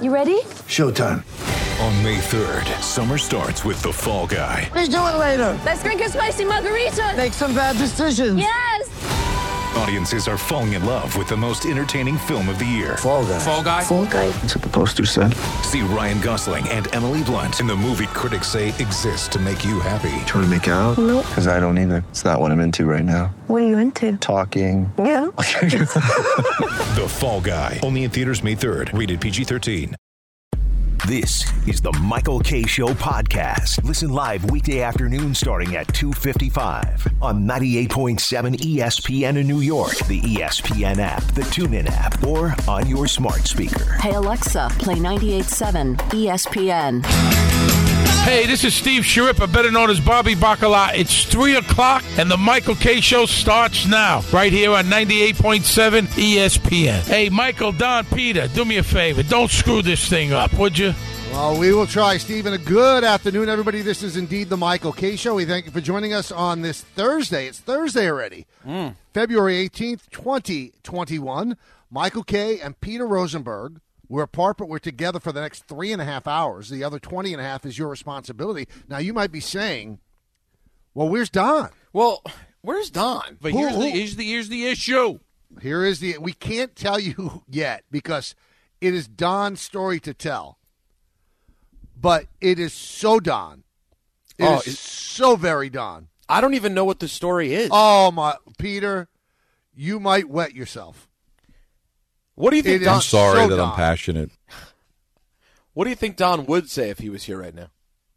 You ready? Showtime. On May 3rd, summer starts with The Fall Guy. Let's do it later. Let's drink a spicy margarita. Make some bad decisions. Yes! Audiences are falling in love with the most entertaining film of the year. Fall Guy. Fall Guy? Fall Guy. That's what the poster said. See Ryan Gosling and Emily Blunt in the movie critics say exists to make you happy. Trying to make it out? Nope. Because I don't either. It's not what I'm into right now. What are you into? Talking. Yeah. The Fall Guy. Only in theaters May 3rd. Rated PG-13. This is the Michael Kay Show podcast. Listen live weekday afternoon starting at 2:55 on 98.7 ESPN in New York, the ESPN app, the TuneIn app, or on your smart speaker. Hey Alexa, play 98.7 ESPN. Hey, this is Steve Sharippa, better known as Bobby Bacala. It's 3 o'clock, and the Michael Kay Show starts now, right here on 98.7 ESPN. Hey, Michael, Don, Peter, do me a favor. Don't screw this thing up, would you? Well, we will try, Stephen. A good afternoon, everybody. This is indeed the Michael Kay Show. We thank you for joining us on this Thursday. It's Thursday already, February 18th, 2021. Michael Kay and Peter Rosenberg. We're apart, but we're together for the next 3.5 hours. The other 20.5 is your responsibility. Now, you might be saying, well, where's Don? Well, where's Don? But here's the issue. Here is the – we can't tell you yet because it is Don's story to tell. But it is so Don. It is so very Don. I don't even know what the story is. Oh, my – Peter, you might wet yourself. What do you think? I'm sorry that I'm passionate. What do you think Don would say if he was here right now?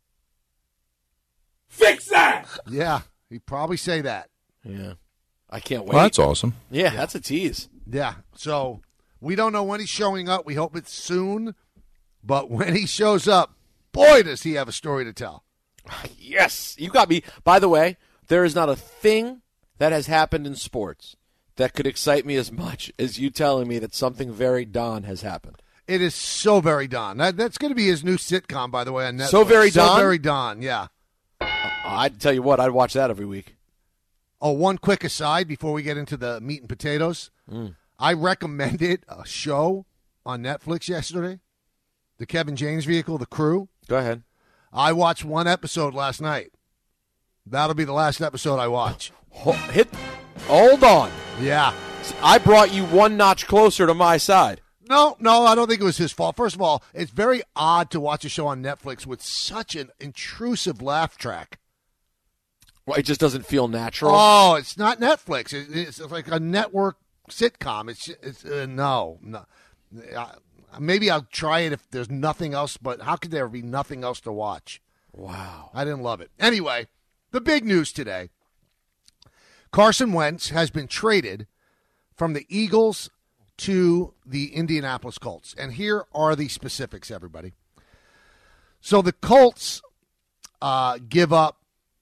Fix that! Yeah, he'd probably say that. Yeah. I can't wait. Well, that's awesome. Yeah, that's a tease. Yeah, so we don't know when he's showing up. We hope it's soon. But when he shows up, boy, does he have a story to tell. Yes. You got me. By the way, there is not a thing that has happened in sports that could excite me as much as you telling me that something very Don has happened. It is so very Don. That's going to be his new sitcom, by the way, on Netflix. So very Don? So very Don, yeah. I'd tell you what, I'd watch that every week. Oh, one quick aside before we get into the meat and potatoes. I recommended a show on Netflix yesterday, the Kevin James vehicle, The Crew. Go ahead. I watched one episode last night. That'll be the last episode I watch. Hold on. Yeah. I brought you one notch closer to my side. No, I don't think it was his fault. First of all, it's very odd to watch a show on Netflix with such an intrusive laugh track. Well, it just doesn't feel natural. Oh, it's not Netflix. It's like a network sitcom. It's no. Maybe I'll try it if there's nothing else, but how could there be nothing else to watch? Wow. I didn't love it. Anyway, the big news today. Carson Wentz has been traded from the Eagles to the Indianapolis Colts. And here are the specifics, everybody. So the Colts give up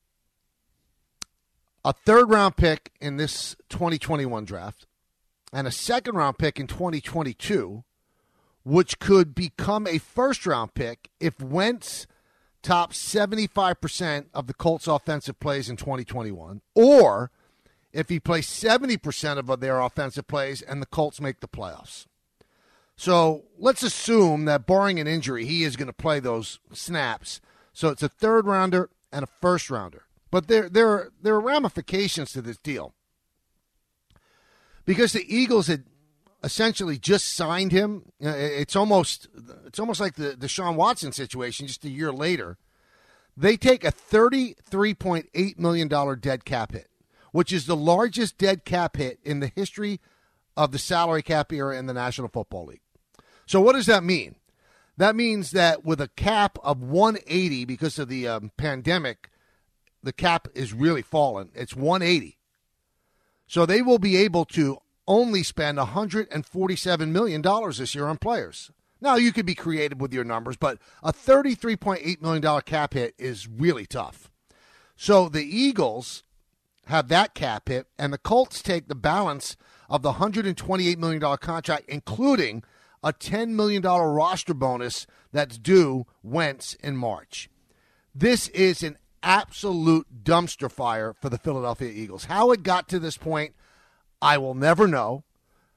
a third-round pick in this 2021 draft and a second-round pick in 2022, which could become a first-round pick if Wentz tops 75% of the Colts' offensive plays in 2021, or if he plays 70% of their offensive plays and the Colts make the playoffs. So let's assume that barring an injury, he is going to play those snaps. So it's a third-rounder and a first-rounder. But there are ramifications to this deal. Because the Eagles had essentially just signed him, it's almost like the Deshaun Watson situation just a year later. They take a $33.8 million dead cap hit, which is the largest dead cap hit in the history of the salary cap era in the National Football League. So what does that mean? That means that with a cap of 180 because of the pandemic, the cap is really fallen. It's 180. So they will be able to only spend $147 million this year on players. Now, you could be creative with your numbers, but a $33.8 million cap hit is really tough. So the Eagles have that cap hit, and the Colts take the balance of the $128 million contract, including a $10 million roster bonus that's due Wentz in March. This is an absolute dumpster fire for the Philadelphia Eagles. How it got to this point, I will never know.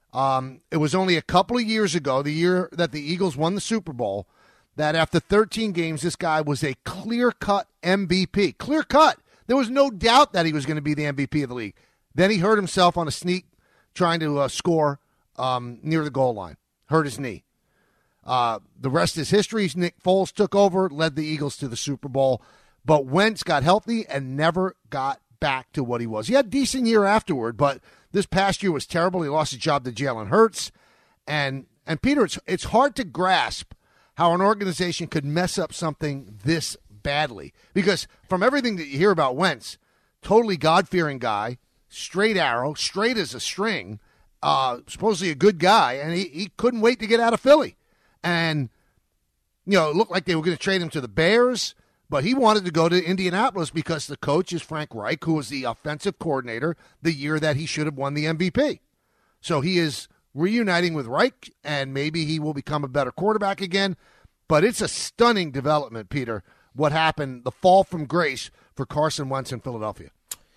It was only a couple of years ago, the year that the Eagles won the Super Bowl, that after 13 games, this guy was a clear-cut MVP. Clear-cut. There was no doubt that he was going to be the MVP of the league. Then he hurt himself on a sneak trying to score near the goal line. Hurt his knee. The rest is history. Nick Foles took over, led the Eagles to the Super Bowl. But Wentz got healthy and never got back to what he was. He had a decent year afterward, but this past year was terrible. He lost his job to Jalen Hurts. And Peter, it's hard to grasp how an organization could mess up something this badly. Because from everything that you hear about Wentz, totally God-fearing guy, straight arrow, straight as a string, supposedly a good guy, and he couldn't wait to get out of Philly. And, it looked like they were going to trade him to the Bears, but he wanted to go to Indianapolis because the coach is Frank Reich, who was the offensive coordinator the year that he should have won the MVP. So he is reuniting with Reich, and maybe he will become a better quarterback again. But it's a stunning development, Peter, what happened, the fall from grace for Carson Wentz in Philadelphia.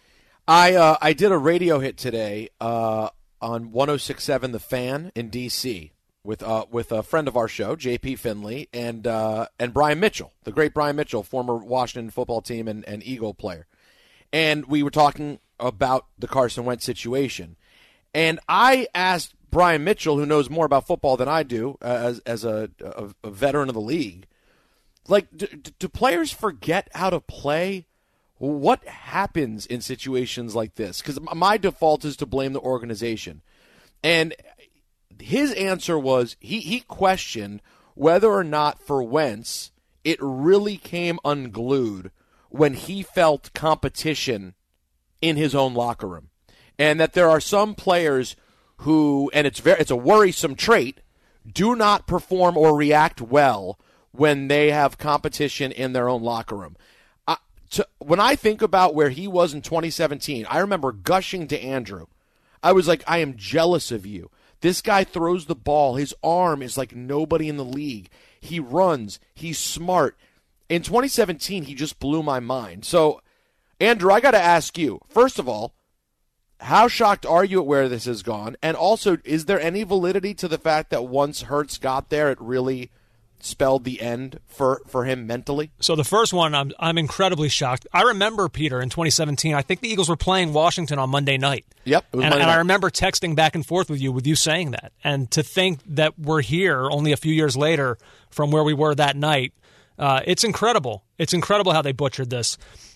I did a radio hit today on 106.7 The Fan in D.C. with a friend of our show, J.P. Finley, and Brian Mitchell, the great Brian Mitchell, former Washington football team and Eagle player. And we were talking about the Carson Wentz situation. And I asked Brian Mitchell, who knows more about football than I do, as a veteran of the league, like, do players forget how to play? What happens in situations like this? Because my default is to blame the organization. And his answer was he questioned whether or not for Wentz it really came unglued when he felt competition in his own locker room. And that there are some players who, and it's a worrisome trait, do not perform or react well when they have competition in their own locker room. When I think about where he was in 2017, I remember gushing to Andrew. I was like, I am jealous of you. This guy throws the ball. His arm is like nobody in the league. He runs. He's smart. In 2017, he just blew my mind. So, Andrew, I got to ask you, first of all, how shocked are you at where this has gone? And also, is there any validity to the fact that once Hurts got there, it really spelled the end for him mentally? So the first one, I'm incredibly shocked. I remember, Peter, in 2017, I think the Eagles were playing Washington on Monday night. Yep. It was and Monday night. I remember texting back and forth with you saying that. And to think that we're here only a few years later from where we were that night, it's incredible. It's incredible how they butchered this.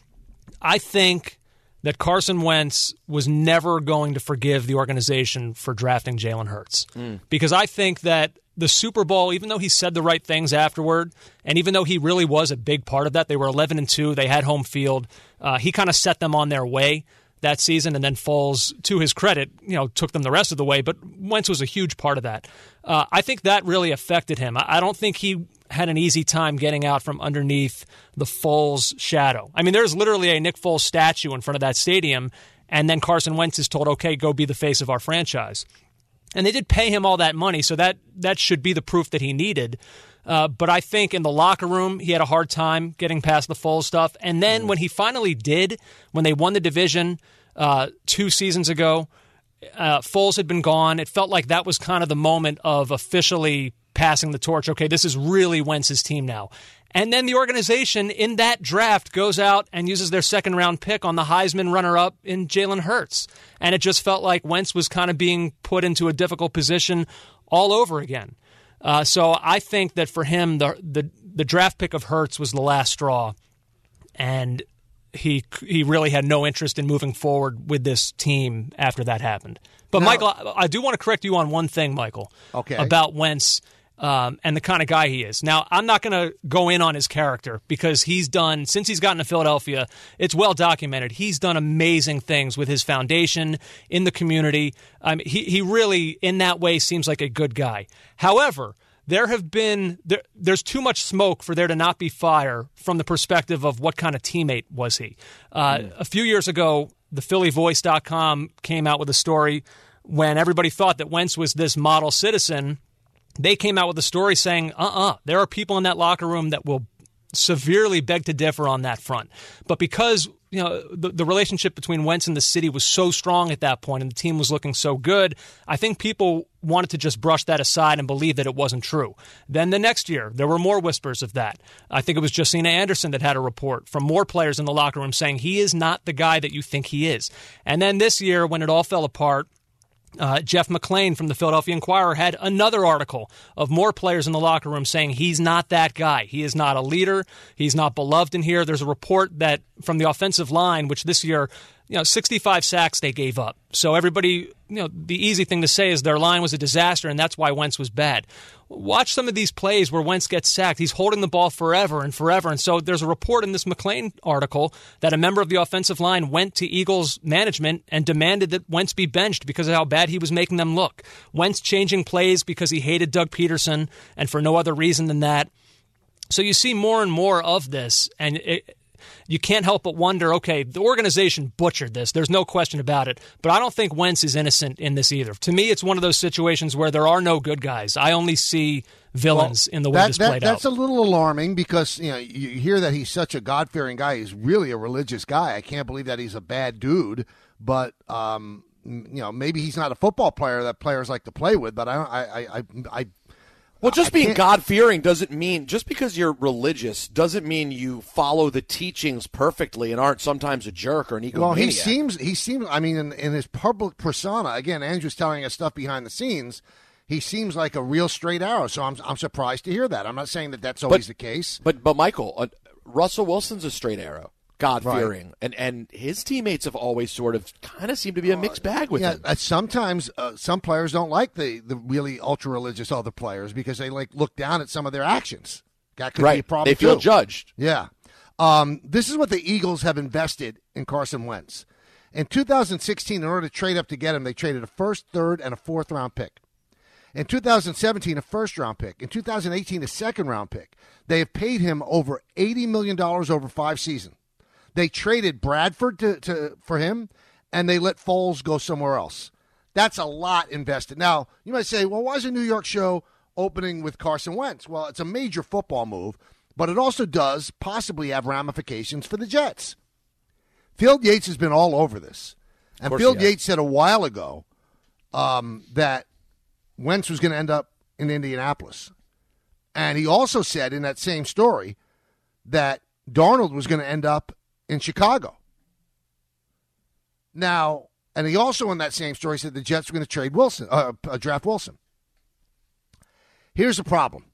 I think that Carson Wentz was never going to forgive the organization for drafting Jalen Hurts. Because I think that the Super Bowl, even though he said the right things afterward, and even though he really was a big part of that, they were 11-2, they had home field, he kind of set them on their way that season, and then Foles, to his credit, took them the rest of the way, but Wentz was a huge part of that. I think that really affected him. I don't think he had an easy time getting out from underneath the Foles shadow. I mean, there's literally a Nick Foles statue in front of that stadium, and then Carson Wentz is told, okay, go be the face of our franchise. And they did pay him all that money, so that should be the proof that he needed. But I think in the locker room, he had a hard time getting past the Foles stuff. And then when he finally did, when they won the division 2 seasons ago, Foles had been gone. It felt like that was kind of the moment of officially passing the torch. Okay, this is really Wentz's team now. And then the organization in that draft goes out and uses their second-round pick on the Heisman runner-up in Jalen Hurts. And it just felt like Wentz was kind of being put into a difficult position all over again. So I think that for him, the draft pick of Hurts was the last straw. And he really had no interest in moving forward with this team after that happened. But, now, Michael, I do want to correct you on one thing, Michael, about Wentz. And the kind of guy he is. Now, I'm not going to go in on his character because since he's gotten to Philadelphia, it's well documented. He's done amazing things with his foundation, in the community. He really, in that way, seems like a good guy. However, there's too much smoke for there to not be fire from the perspective of what kind of teammate was he. A few years ago, the PhillyVoice.com came out with a story when everybody thought that Wentz was this model citizen. They came out with a story saying, there are people in that locker room that will severely beg to differ on that front. But because the relationship between Wentz and the city was so strong at that point and the team was looking so good, I think people wanted to just brush that aside and believe that it wasn't true. Then the next year, there were more whispers of that. I think it was Josina Anderson that had a report from more players in the locker room saying he is not the guy that you think he is. And then this year, when it all fell apart, Jeff McClain from the Philadelphia Inquirer had another article of more players in the locker room saying he's not that guy. He is not a leader. He's not beloved in here. There's a report that from the offensive line, which this year, 65 sacks they gave up. So everybody, the easy thing to say is their line was a disaster, and that's why Wentz was bad. Watch some of these plays where Wentz gets sacked. He's holding the ball forever and forever. And so there's a report in this McClain article that a member of the offensive line went to Eagles management and demanded that Wentz be benched because of how bad he was making them look. Wentz changing plays because he hated Doug Peterson and for no other reason than that. So you see more and more of this, and you can't help but wonder, okay, the organization butchered this. There's no question about it. But I don't think Wentz is innocent in this either. To me, it's one of those situations where there are no good guys. I only see villains in the way this played out. That's a little alarming because you hear that he's such a God-fearing guy. He's really a religious guy. I can't believe that he's a bad dude. But maybe he's not a football player that players like to play with. But Well, just being God-fearing doesn't mean, just because you're religious doesn't mean you follow the teachings perfectly and aren't sometimes a jerk or an egomaniac. Well, he seems, I mean, in his public persona, again, Andrew's telling us stuff behind the scenes, he seems like a real straight arrow, so I'm surprised to hear that. I'm not saying that that's always the case. But Michael, Russell Wilson's a straight arrow. God-fearing, right. and his teammates have always sort of kind of seemed to be a mixed bag with him. Sometimes some players don't like the really ultra-religious other players because they look down at some of their actions. That could be a problem. They feel too. judged. Yeah. This is what the Eagles have invested in Carson Wentz. In 2016, in order to trade up to get him, they traded a first, third, and a fourth-round pick. In 2017, a first-round pick. In 2018, a second-round pick. They have paid him over $80 million over 5 seasons. They traded Bradford for him, and they let Foles go somewhere else. That's a lot invested. Now, you might say, well, why is a New York show opening with Carson Wentz? Well, it's a major football move, but it also does possibly have ramifications for the Jets. Field Yates has been all over this. And Field Yates said a while ago that Wentz was going to end up in Indianapolis. And he also said in that same story that Darnold was going to end up in Chicago. Now, and he also in that same story said the Jets were going to trade Wilson, draft Wilson. Here's the problem.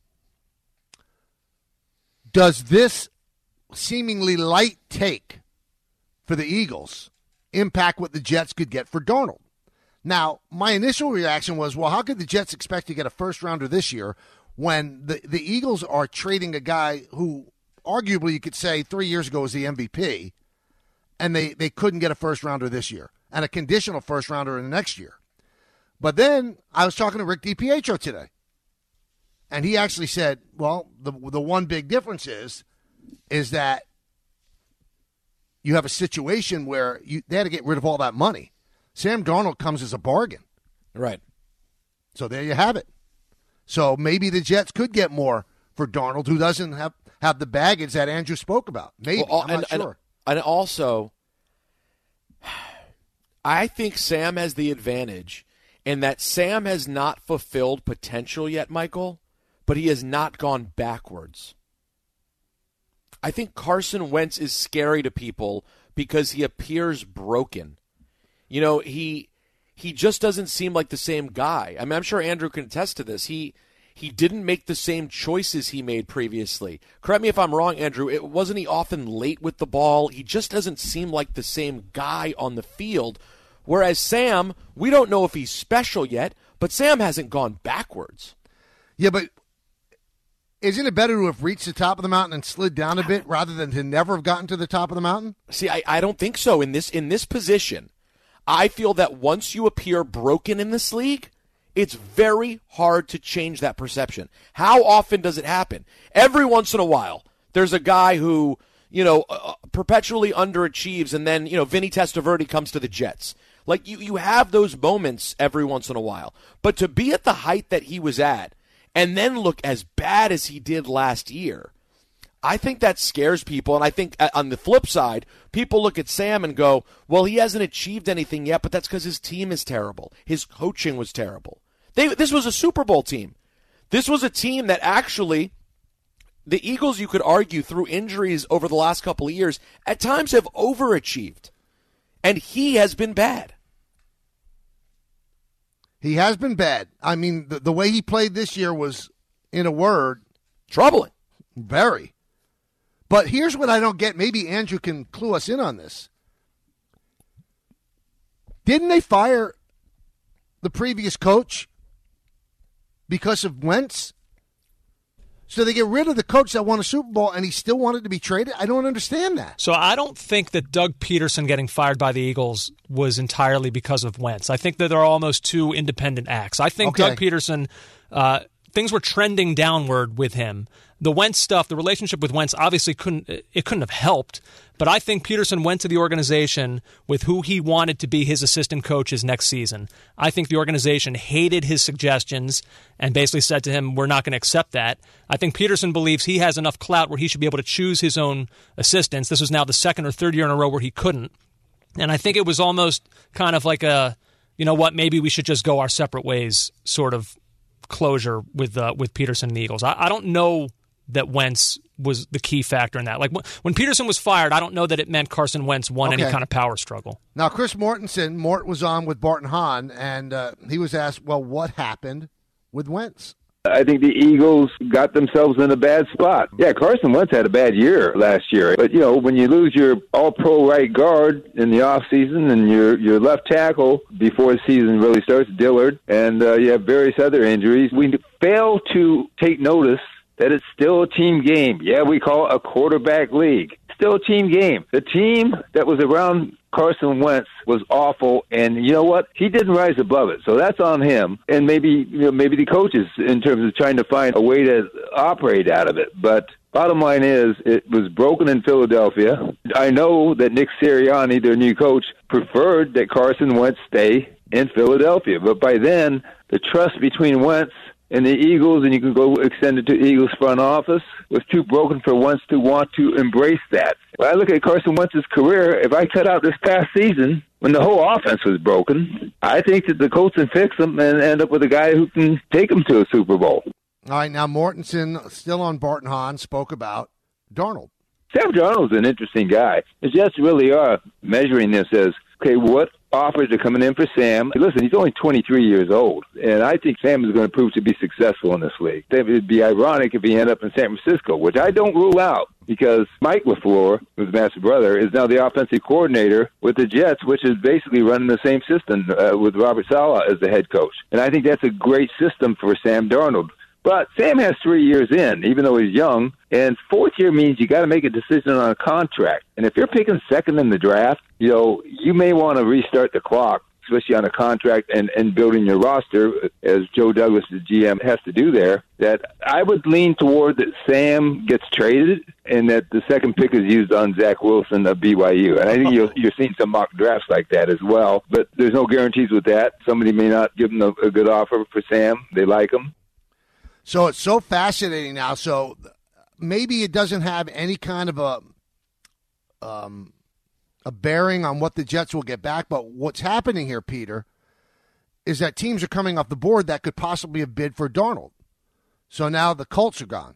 Does this seemingly light take for the Eagles impact what the Jets could get for Darnold? Now, my initial reaction was, well, how could the Jets expect to get a first-rounder this year when the Eagles are trading a guy who arguably you could say 3 years ago was the MVP, and they couldn't get a first-rounder this year and a conditional first-rounder in the next year. But then I was talking to Rick DiPietro today, and he actually said, well, the one big difference is that you have a situation where they had to get rid of all that money. Sam Darnold comes as a bargain. Right. So there you have it. So maybe the Jets could get more for Darnold, who doesn't have the baggage that Andrew spoke about. Maybe. I'm not sure. And also, I think Sam has the advantage in that Sam has not fulfilled potential yet, Michael, but he has not gone backwards. I think Carson Wentz is scary to people because he appears broken. You know, he just doesn't seem like the same guy. I mean, I'm sure Andrew can attest to this. He didn't make the same choices he made previously. Correct me if I'm wrong, Andrew. Wasn't he often late with the ball? He just doesn't seem like the same guy on the field. Whereas Sam, we don't know if he's special yet, but Sam hasn't gone backwards. Yeah, but isn't it better to have reached the top of the mountain and slid down a bit rather than to never have gotten to the top of the mountain? See, I don't think so. In this position, I feel that once you appear broken in this league, it's very hard to change that perception. How often does it happen? Every once in a while, there's a guy who, perpetually underachieves, and then, Vinny Testaverde comes to the Jets. Like, you have those moments every once in a while. But to be at the height that he was at, and then look as bad as he did last year, I think that scares people, and I think on the flip side, people look at Sam and go, well, he hasn't achieved anything yet, but that's because his team is terrible. His coaching was terrible. This was a Super Bowl team. This was a team that actually, the Eagles, you could argue, through injuries over the last couple of years, at times have overachieved. And he has been bad. He has been bad. I mean, the way he played this year was, in a word, troubling. Very. But here's what I don't get. Maybe Andrew can clue us in on this. Didn't they fire the previous coach because of Wentz? So they get rid of the coach that won a Super Bowl and he still wanted to be traded? I don't understand that. So I don't think that Doug Peterson getting fired by the Eagles was entirely because of Wentz. I think that there are almost two independent acts. I think Doug Peterson, things were trending downward with him. The Wentz stuff, the relationship with Wentz obviously couldn't have helped, but I think Peterson went to the organization with who he wanted to be his assistant coaches next season. I think the organization hated his suggestions and basically said to him, we're not going to accept that. I think Peterson believes he has enough clout where he should be able to choose his own assistants. This was now the second or third year in a row where he couldn't. And I think it was almost kind of like a, you know what, maybe we should just go our separate ways sort of closure with Peterson and the Eagles. I don't know that Wentz was the key factor in that. Like when Peterson was fired, I don't know that it meant Carson Wentz won any kind of power struggle. Now, Chris Mort was on with Barton Hahn, and he was asked, well, what happened with Wentz? I think the Eagles got themselves in a bad spot. Yeah, Carson Wentz had a bad year last year. But, you know, when you lose your all-pro right guard in the offseason and your left tackle before the season really starts, Dillard, and you have various other injuries, we fail to take notice that it's still a team game. Yeah, we call it a quarterback league. Still a team game. The team that was around Carson Wentz was awful, and you know what? He didn't rise above it, so that's on him. And maybe the coaches in terms of trying to find a way to operate out of it. But bottom line is, it was broken in Philadelphia. I know that Nick Sirianni, their new coach, preferred that Carson Wentz stay in Philadelphia. But by then, the trust between Wentz and the Eagles, and you can go extend it to Eagles front office, was too broken for Wentz to want to embrace that. When I look at Carson Wentz's career, if I cut out this past season, when the whole offense was broken, I think that the Colts can fix them and end up with a guy who can take them to a Super Bowl. All right, now Mortensen, still on Barton Hahn, spoke about Darnold. Sam Darnold's an interesting guy. The Jets really are measuring this as, okay, what offers are coming in for Sam? Listen, he's only 23 years old, and I think Sam is going to prove to be successful in this league. It would be ironic if he ended up in San Francisco, which I don't rule out, because Mike LaFleur, who's Matt's brother, is now the offensive coordinator with the Jets, which is basically running the same system with Robert Saleh as the head coach. And I think that's a great system for Sam Darnold. But Sam has 3 years in, even though he's young, and fourth year means you got to make a decision on a contract. And if you're picking second in the draft, you may want to restart the clock, especially on a contract and building your roster, as Joe Douglas, the GM, has to do there. That I would lean toward that Sam gets traded and that the second pick is used on Zach Wilson of BYU. And I think you're seeing some mock drafts like that as well. But there's no guarantees with that. Somebody may not give him a good offer for Sam. They like him. So it's so fascinating now. So maybe it doesn't have any kind of a bearing on what the Jets will get back. But what's happening here, Peter, is that teams are coming off the board that could possibly have bid for Darnold. So now the Colts are gone.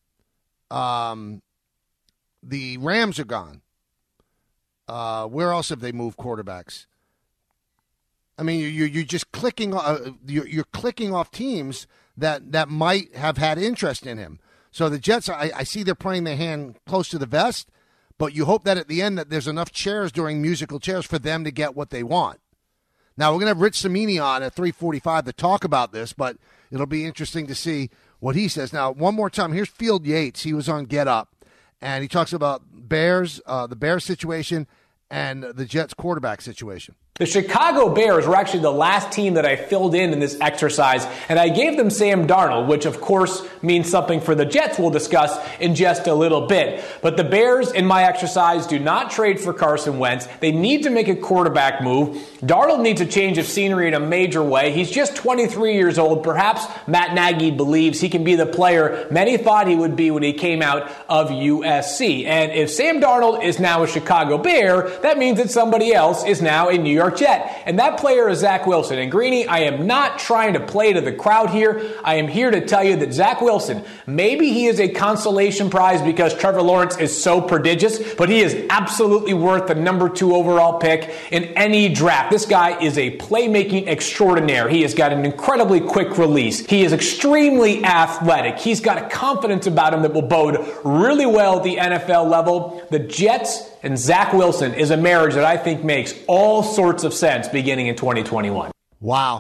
The Rams are gone. Where else have they moved quarterbacks? I mean, you're just clicking. You're clicking off teams that might have had interest in him. So the Jets, I see they're playing their hand close to the vest, but you hope that at the end that there's enough chairs during musical chairs for them to get what they want. Now, we're going to have Rich Cimini on at 3:45 to talk about this, but it'll be interesting to see what he says. Now, one more time, here's Field Yates. He was on Get Up, and he talks about the Bears situation, and the Jets quarterback situation. The Chicago Bears were actually the last team that I filled in this exercise, and I gave them Sam Darnold, which of course means something for the Jets we'll discuss in just a little bit. But the Bears, in my exercise, do not trade for Carson Wentz. They need to make a quarterback move. Darnold needs a change of scenery in a major way. He's just 23 years old. Perhaps Matt Nagy believes he can be the player many thought he would be when he came out of USC. And if Sam Darnold is now a Chicago Bear, that means that somebody else is now a New York Jet. And that player is Zach Wilson. And Greeny, I am not trying to play to the crowd here. I am here to tell you that Zach Wilson, maybe he is a consolation prize because Trevor Lawrence is so prodigious, but he is absolutely worth the number 2 overall pick in any draft. This guy is a playmaking extraordinaire. He has got an incredibly quick release. He is extremely athletic. He's got a confidence about him that will bode really well at the NFL level. The Jets and Zach Wilson is a marriage that I think makes all sorts of sense beginning in 2021. Wow.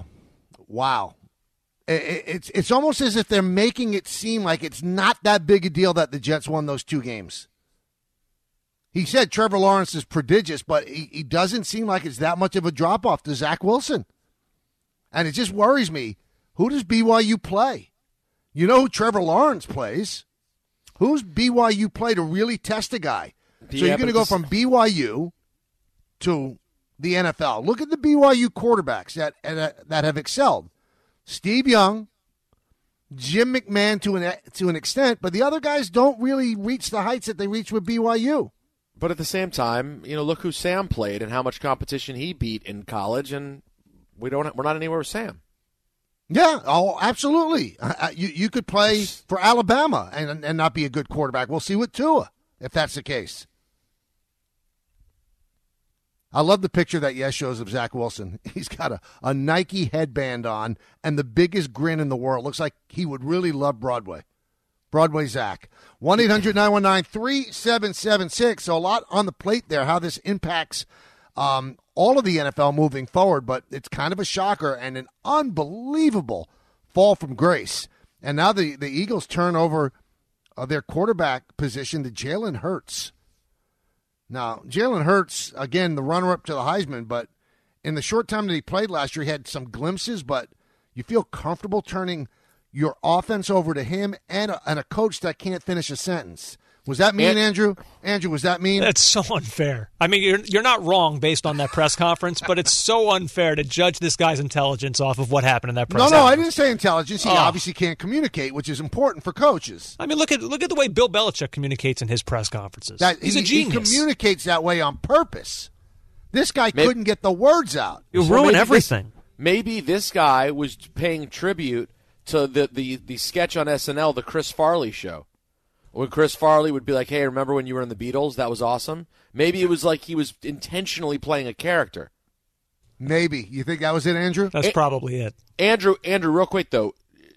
It's almost as if they're making it seem like it's not that big a deal that the Jets won those 2 games. He said Trevor Lawrence is prodigious, but he doesn't seem like it's that much of a drop-off to Zach Wilson. And it just worries me. Who does BYU play? You know who Trevor Lawrence plays. Who's BYU play to really test a guy? So you're going to go from BYU to the NFL. Look at the BYU quarterbacks that have excelled. Steve Young, Jim McMahon to an extent, but the other guys don't really reach the heights that they reach with BYU. But at the same time, look who Sam played and how much competition he beat in college, and we're not anywhere with Sam. Yeah, absolutely. You could play for Alabama and not be a good quarterback. We'll see with Tua if that's the case. I love the picture that Yes shows of Zach Wilson. He's got a Nike headband on and the biggest grin in the world. Looks like he would really love Broadway. Broadway Zach. 1-800-919-3776. So a lot on the plate there, how this impacts all of the NFL moving forward, but it's kind of a shocker and an unbelievable fall from grace. And now the Eagles turn over their quarterback position to Jalen Hurts. Now, Jalen Hurts, again, the runner-up to the Heisman, but in the short time that he played last year, he had some glimpses, but you feel comfortable turning your offense over to him and a coach that can't finish a sentence. Was that mean, Andrew? Andrew, was that mean? That's so unfair. I mean, you're not wrong based on that press conference, but it's so unfair to judge this guy's intelligence off of what happened in that press conference. No, I didn't say intelligence. He obviously can't communicate, which is important for coaches. I mean, look at the way Bill Belichick communicates in his press conferences. He's a genius. He communicates that way on purpose. This guy couldn't get the words out. You'll ruin everything. Maybe this guy was paying tribute to the sketch on SNL, the Chris Farley show. When Chris Farley would be like, hey, remember when you were in the Beatles? That was awesome. Maybe it was like he was intentionally playing a character. Maybe. You think that was it, Andrew? That's probably it. Andrew, real quick, though.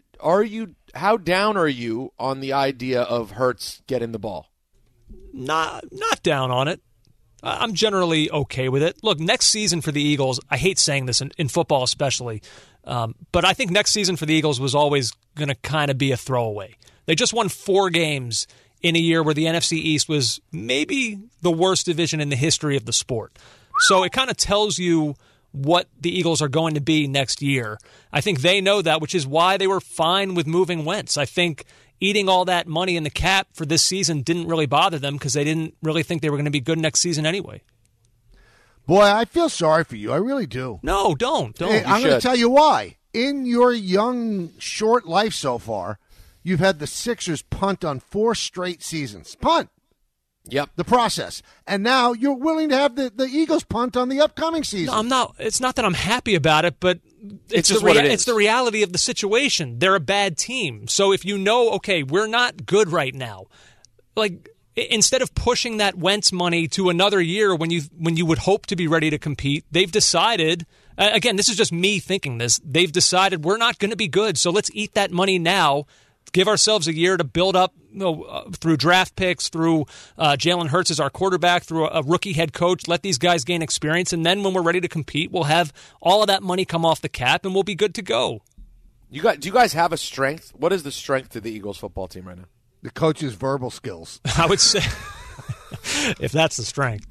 How down are you on the idea of Hurts getting the ball? Not down on it. I'm generally okay with it. Look, next season for the Eagles, I hate saying this in football especially, but I think next season for the Eagles was always going to kind of be a throwaway. They just won 4 games in a year where the NFC East was maybe the worst division in the history of the sport. So it kind of tells you what the Eagles are going to be next year. I think they know that, which is why they were fine with moving Wentz. I think eating all that money in the cap for this season didn't really bother them because they didn't really think they were going to be good next season anyway. Boy, I feel sorry for you. I really do. No, don't. Hey, I'm going to tell you why. In your young, short life so far, you've had the Sixers punt on 4 straight seasons. Punt. Yep. The process. And now you're willing to have the Eagles punt on the upcoming season. No, I'm not. It's not that I'm happy about it, but it's the reality of the situation. They're a bad team. So if you know, okay, we're not good right now, like instead of pushing that Wentz money to another year when you would hope to be ready to compete, they've decided, again, this is just me thinking this, they've decided we're not going to be good, so let's eat that money now. Give ourselves a year to build up through draft picks, through Jalen Hurts as our quarterback, through a rookie head coach. Let these guys gain experience, and then when we're ready to compete, we'll have all of that money come off the cap, and we'll be good to go. Do you guys have a strength? What is the strength of the Eagles football team right now? The coach's verbal skills. I would say, if that's the strength.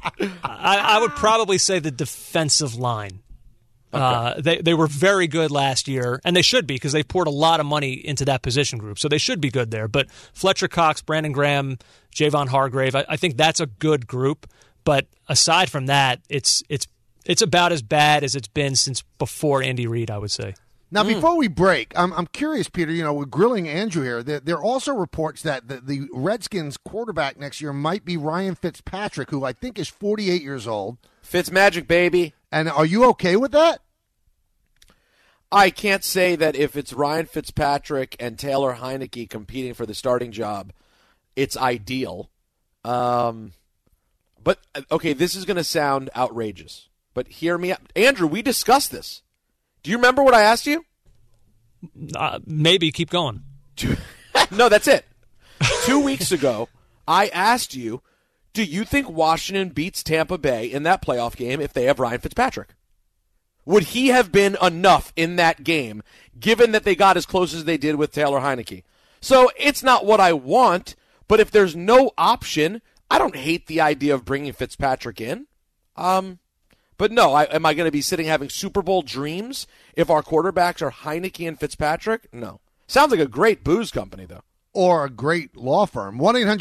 I would probably say the defensive line. Okay. They were very good last year, and they should be because they poured a lot of money into that position group, so they should be good there. But Fletcher Cox, Brandon Graham, Javon Hargrave, I think that's a good group. But aside from that, it's about as bad as it's been since before Andy Reid, I would say. Now, before we break, I'm curious, Peter, we're grilling Andrew here. There are also reports that the Redskins quarterback next year might be Ryan Fitzpatrick, who I think is 48 years old. Fitzmagic, baby. And are you okay with that? I can't say that if it's Ryan Fitzpatrick and Taylor Heineke competing for the starting job, it's ideal. But, okay, this is going to sound outrageous. But hear me out. Andrew, we discussed this. Do you remember what I asked you? Maybe. Keep going. No, that's it. 2 weeks ago, I asked you, do you think Washington beats Tampa Bay in that playoff game if they have Ryan Fitzpatrick? Would he have been enough in that game, given that they got as close as they did with Taylor Heineke? So it's not what I want, but if there's no option, I don't hate the idea of bringing Fitzpatrick in. But no, am I going to be sitting having Super Bowl dreams if our quarterbacks are Heineke and Fitzpatrick? No. Sounds like a great booze company, though. Or a great law firm.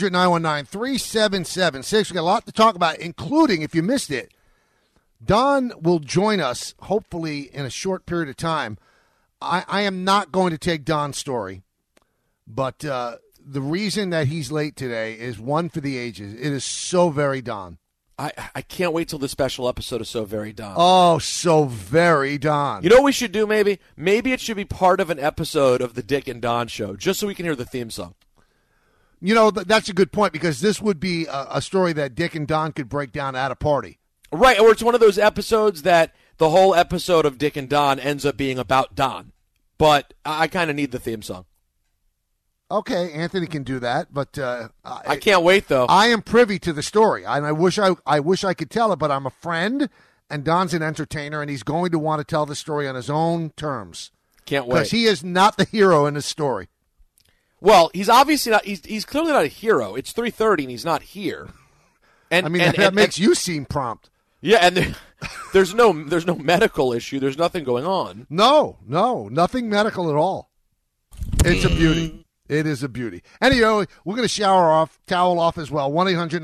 1-800-919-3776. We got a lot to talk about, including, if you missed it, Don will join us, hopefully, in a short period of time. I am not going to take Don's story, but the reason that he's late today is one for the ages. It is so very Don. I can't wait till the special episode of So Very Don. Oh, So Very Don. You know what we should do, maybe? Maybe it should be part of an episode of the Dick and Don Show, just so we can hear the theme song. That's a good point, because this would be a story that Dick and Don could break down at a party. Right, or it's one of those episodes that the whole episode of Dick and Don ends up being about Don. But I kind of need the theme song. Okay, Anthony can do that, but I can't wait, though. I am privy to the story, and I wish I could tell it, but I'm a friend, and Don's an entertainer, and he's going to want to tell the story on his own terms. Can't wait. Because he is not the hero in this story. Well, he's obviously not. He's clearly not a hero. It's 3:30, and he's not here. And that makes you seem prompt. Yeah, and there's no medical issue. There's nothing going on. No, nothing medical at all. It's a beauty. It is a beauty. Anyway, we're going to towel off as well.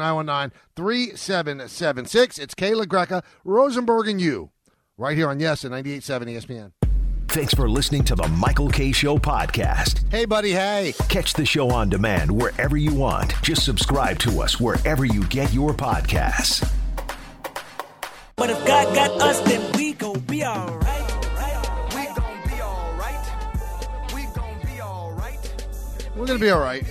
1-800-919-3776. It's Kayla Greca, Rosenberg, and you, right here on Yes at 98.7 ESPN. Thanks for listening to the Michael K. Show podcast. Hey, buddy, hey. Catch the show on demand wherever you want. Just subscribe to us wherever you get your podcasts. But if God got us, then we gon' be all right. We're going to be all right.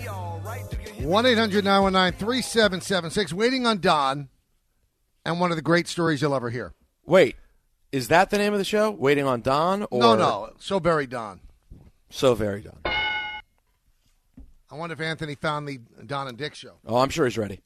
1-800-919-3776. Waiting on Don, and one of the great stories you'll ever hear. Wait, is that the name of the show? Waiting on Don? Or... No. So Very Don. So Very Don. I wonder if Anthony found the Don and Dick show. Oh, I'm sure he's ready.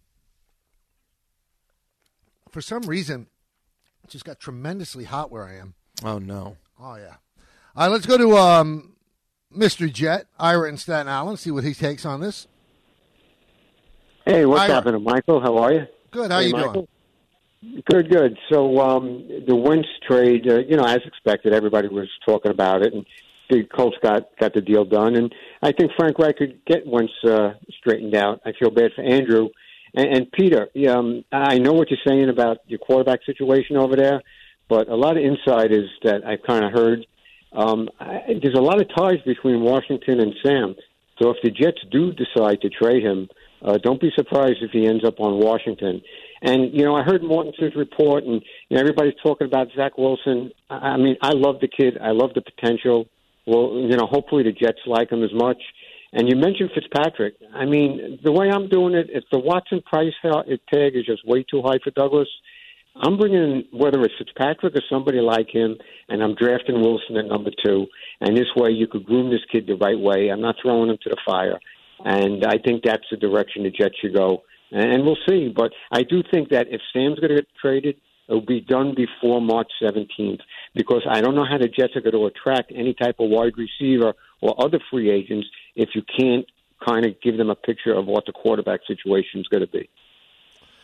For some reason, it just got tremendously hot where I am. Oh, no. Oh, yeah. All right, let's go to Mr. Jet, Ira in Staten Island, see what he takes on this. Hey, what's happening, Michael? How are you? Good. How you Michael? doing? Good. So the Wentz trade, as expected, everybody was talking about it, and the Colts got the deal done. And I think Frank Reich could get Wentz straightened out. I feel bad for Andrew. And Peter, I know what you're saying about your quarterback situation over there, but a lot of insiders that I've kind of heard, there's a lot of ties between Washington and Sam. So if the Jets do decide to trade him, don't be surprised if he ends up on Washington. And, I heard Mortenson's report, and everybody's talking about Zach Wilson. I mean, I love the kid. I love the potential. Well, hopefully the Jets like him as much. And you mentioned Fitzpatrick. I mean, the way I'm doing it, if the Watson price tag is just way too high for Douglas, I'm bringing, whether it's Fitzpatrick or somebody like him, and I'm drafting Wilson at number 2. And this way you could groom this kid the right way. I'm not throwing him to the fire. And I think that's the direction the Jets should go. And we'll see. But I do think that if Sam's going to get traded, it will be done before March 17th, because I don't know how the Jets are going to attract any type of wide receiver or other free agents if you can't kind of give them a picture of what the quarterback situation is going to be.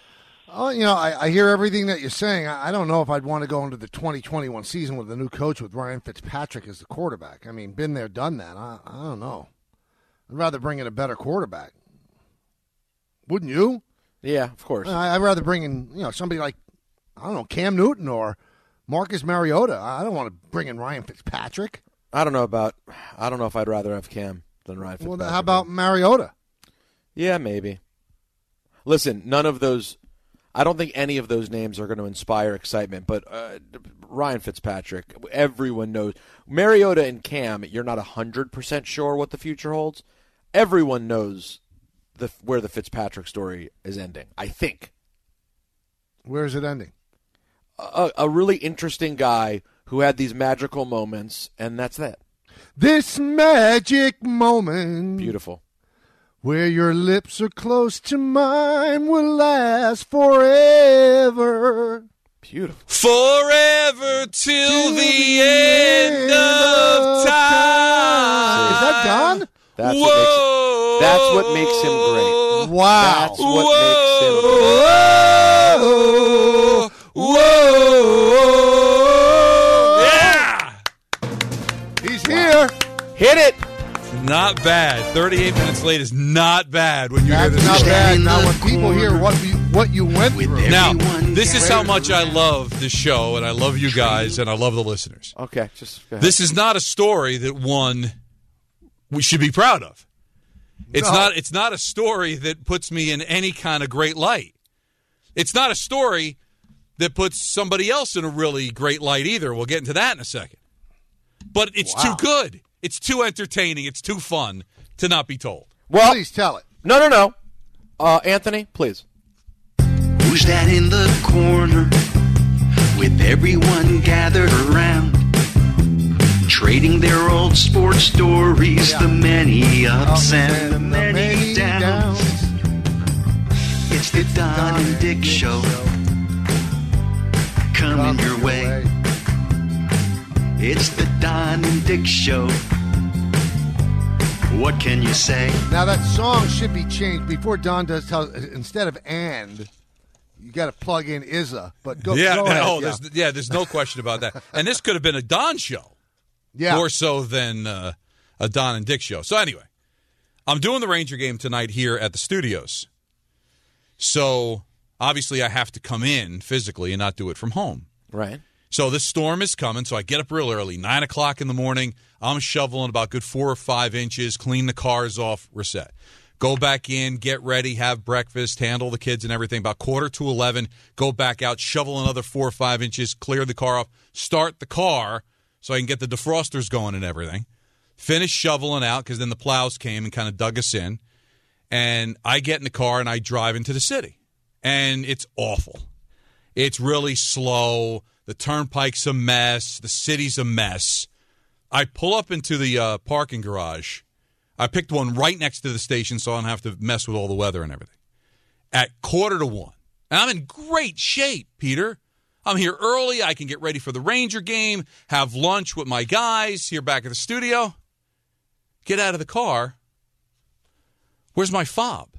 Oh, I hear everything that you're saying. I don't know if I'd want to go into the 2021 season with a new coach with Ryan Fitzpatrick as the quarterback. I mean, been there, done that. I don't know. I'd rather bring in a better quarterback. Wouldn't you? Yeah, of course. I'd rather bring in, somebody like, I don't know, Cam Newton or Marcus Mariota. I don't want to bring in Ryan Fitzpatrick. I don't know if I'd rather have Cam than Ryan Fitzpatrick. Well, how about Mariota? Yeah, maybe. Listen, none of those. I don't think any of those names are going to inspire excitement, but Ryan Fitzpatrick, everyone knows. Mariota and Cam, you're not 100% sure what the future holds. Everyone knows where the Fitzpatrick story is ending, I think. Where is it ending? A really interesting guy who had these magical moments, and that's that. This magic moment. Beautiful. Where your lips are close to mine will last forever. Beautiful. Forever till the end of time. Is that Don? That's what makes him great. Wow. That's what makes him Yeah! He's here. Hit it. Not bad. 38 minutes late is not bad when you hear this. Not bad. Now, when people hear what you went through. Now, this is how much I love the show, and I love you guys, and I love the listeners. Okay, just go ahead. This is not a story that we should be proud of. It's not a story that puts me in any kind of great light. It's not a story that puts somebody else in a really great light either. We'll get into that in a second. But it's too good. It's too entertaining. It's too fun to not be told. Well, please tell it. No. Anthony, please. Who's that in the corner with everyone gathered around, trading their old sports stories, the many ups and the many downs. It's the Don and Dick Show coming your way. It's the Don and Dick Show. What can you say? Now that song should be changed before Don does tell. Instead of "and," you got to plug in "Izza." But go ahead. There's no question about that. And this could have been a Don show, more so than a Don and Dick show. So anyway, I'm doing the Ranger game tonight here at the studios. So obviously, I have to come in physically and not do it from home. Right. So this storm is coming, so I get up real early, 9 o'clock in the morning. I'm shoveling about good 4 or 5 inches, clean the cars off, we're set. Go back in, get ready, have breakfast, handle the kids and everything. About 10:45, go back out, shovel another 4 or 5 inches, clear the car off, start the car so I can get the defrosters going and everything. Finish shoveling out because then the plows came and kind of dug us in. And I get in the car and I drive into the city. And it's awful. It's really slow. The turnpike's a mess. The city's a mess. I pull up into the parking garage. I picked one right next to the station so I don't have to mess with all the weather and everything. At 1:45. And I'm in great shape, Peter. I'm here early. I can get ready for the Ranger game, have lunch with my guys here back at the studio. Get out of the car. Where's my fob?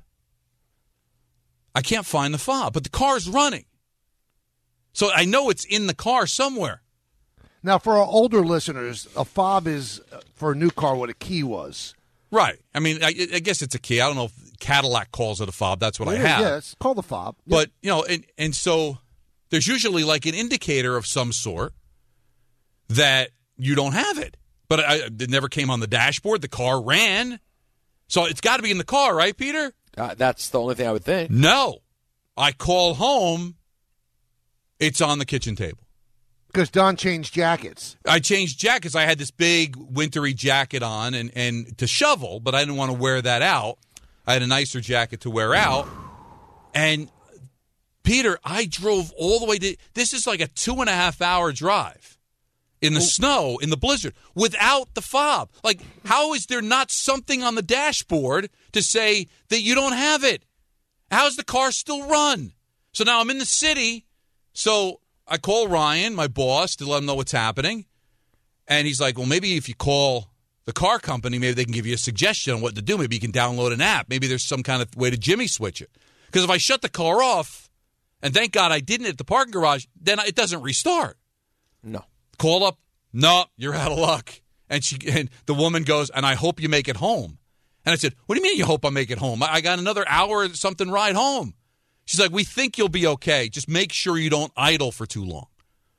I can't find the fob, but the car's running. So I know it's in the car somewhere. Now, for our older listeners, a fob is, for a new car, what a key was. Right. I mean, I guess it's a key. I don't know if Cadillac calls it a fob. That's what I have. Yeah, it's called a fob. But, and so there's usually like an indicator of some sort that you don't have it. But it never came on the dashboard. The car ran. So it's got to be in the car, right, Peter? That's the only thing I would think. No. I call home. It's on the kitchen table. Because Don changed jackets. I changed jackets. I had this big wintry jacket on and to shovel, but I didn't want to wear that out. I had a nicer jacket to wear out. And, Peter, I drove all the way to – this is like a 2.5-hour drive in the snow, in the blizzard, without the fob. Like, how is there not something on the dashboard to say that you don't have it? How's the car still run? So now I'm in the city – so I call Ryan, my boss, to let him know what's happening. And he's like, well, maybe if you call the car company, maybe they can give you a suggestion on what to do. Maybe you can download an app. Maybe there's some kind of way to Jimmy switch it. Because if I shut the car off and thank God I didn't at the parking garage, then it doesn't restart. No. Call up, no, you're out of luck. And the woman goes, and I hope you make it home. And I said, what do you mean you hope I make it home? I got another hour or something ride home. She's like, we think you'll be okay. Just make sure you don't idle for too long.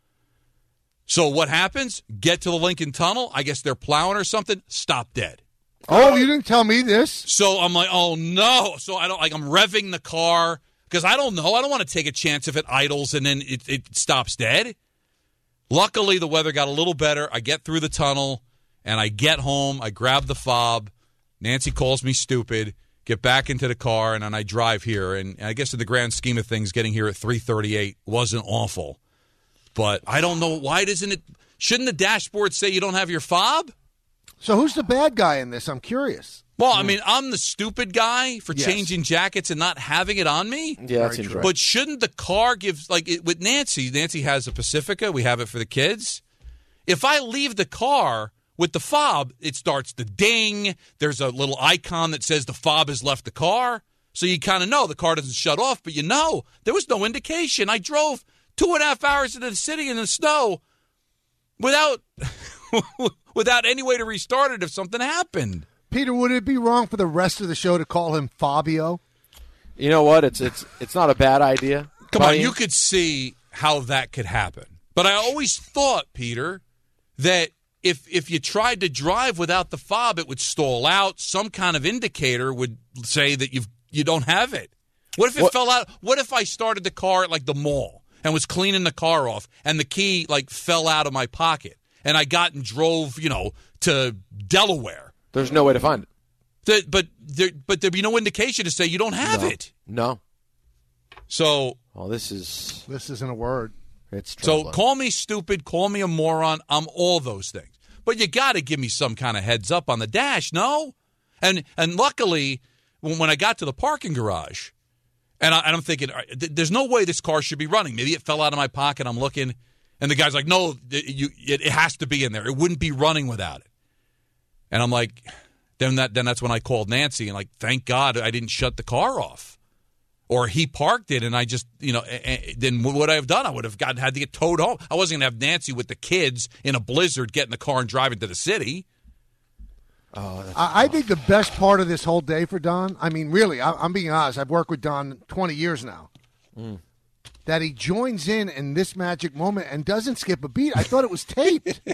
So what happens? Get to the Lincoln Tunnel. I guess they're plowing or something. Stop dead. Oh, you didn't tell me this. So I'm like, oh no. So I'm revving the car because I don't know. I don't want to take a chance if it idles and then it stops dead. Luckily, the weather got a little better. I get through the tunnel and I get home. I grab the fob. Nancy calls me stupid. Get back into the car and then I drive here. And I guess in the grand scheme of things, getting here at 3:38 wasn't awful. But I don't know. Why doesn't it? Shouldn't the dashboard say you don't have your fob? So who's the bad guy in this? I'm curious. Well, I mean, I'm the stupid guy for changing jackets and not having it on me. Yeah, that's interesting. But shouldn't the car give, with Nancy has a Pacifica. We have it for the kids. If I leave the car with the fob, it starts to ding. There's a little icon that says the fob has left the car. So you kind of know the car doesn't shut off, but there was no indication. I drove 2.5 hours into the city in the snow without any way to restart it if something happened. Peter, would it be wrong for the rest of the show to call him Fabio? You know what? It's not a bad idea. Come on, you could see how that could happen. But I always thought, Peter, that if you tried to drive without the fob, it would stall out. Some kind of indicator would say that you don't have it. What if it fell out? What if I started the car at the mall and was cleaning the car off and the key fell out of my pocket and I got and drove, to Delaware? There's no way to find it. But there'd be no indication to say you don't have it. No. So. Well, this isn't a word. It's so call me stupid, call me a moron. I'm all those things. But you got to give me some kind of heads up on the dash, no? And luckily, when I got to the parking garage, and I'm thinking, there's no way this car should be running. Maybe it fell out of my pocket. I'm looking, and the guy's like, no, it has to be in there. It wouldn't be running without it. And I'm like, then that's when I called Nancy and thank God I didn't shut the car off, or he parked it and I just then what would I have done? I would have had to get towed home. I wasn't gonna have Nancy with the kids in a blizzard get in the car and drive into the city. Oh, I think the best part of this whole day for Don, I mean, really, I'm being honest. I've worked with Don 20 years now. That he joins in this magic moment and doesn't skip a beat. I thought it was taped.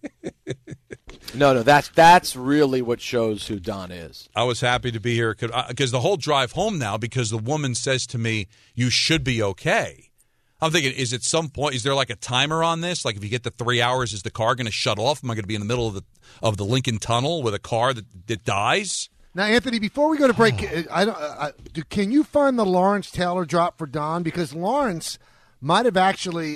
No, that's really what shows who Don is. I was happy to be here because the whole drive home now, because the woman says to me, you should be okay. I'm thinking, is at some point, is there a timer on this? If you get to 3 hours, is the car going to shut off? Am I going to be in the middle of the Lincoln Tunnel with a car that dies? Now, Anthony, before we go to break, can you find the Lawrence Taylor drop for Don? Because Lawrence might have actually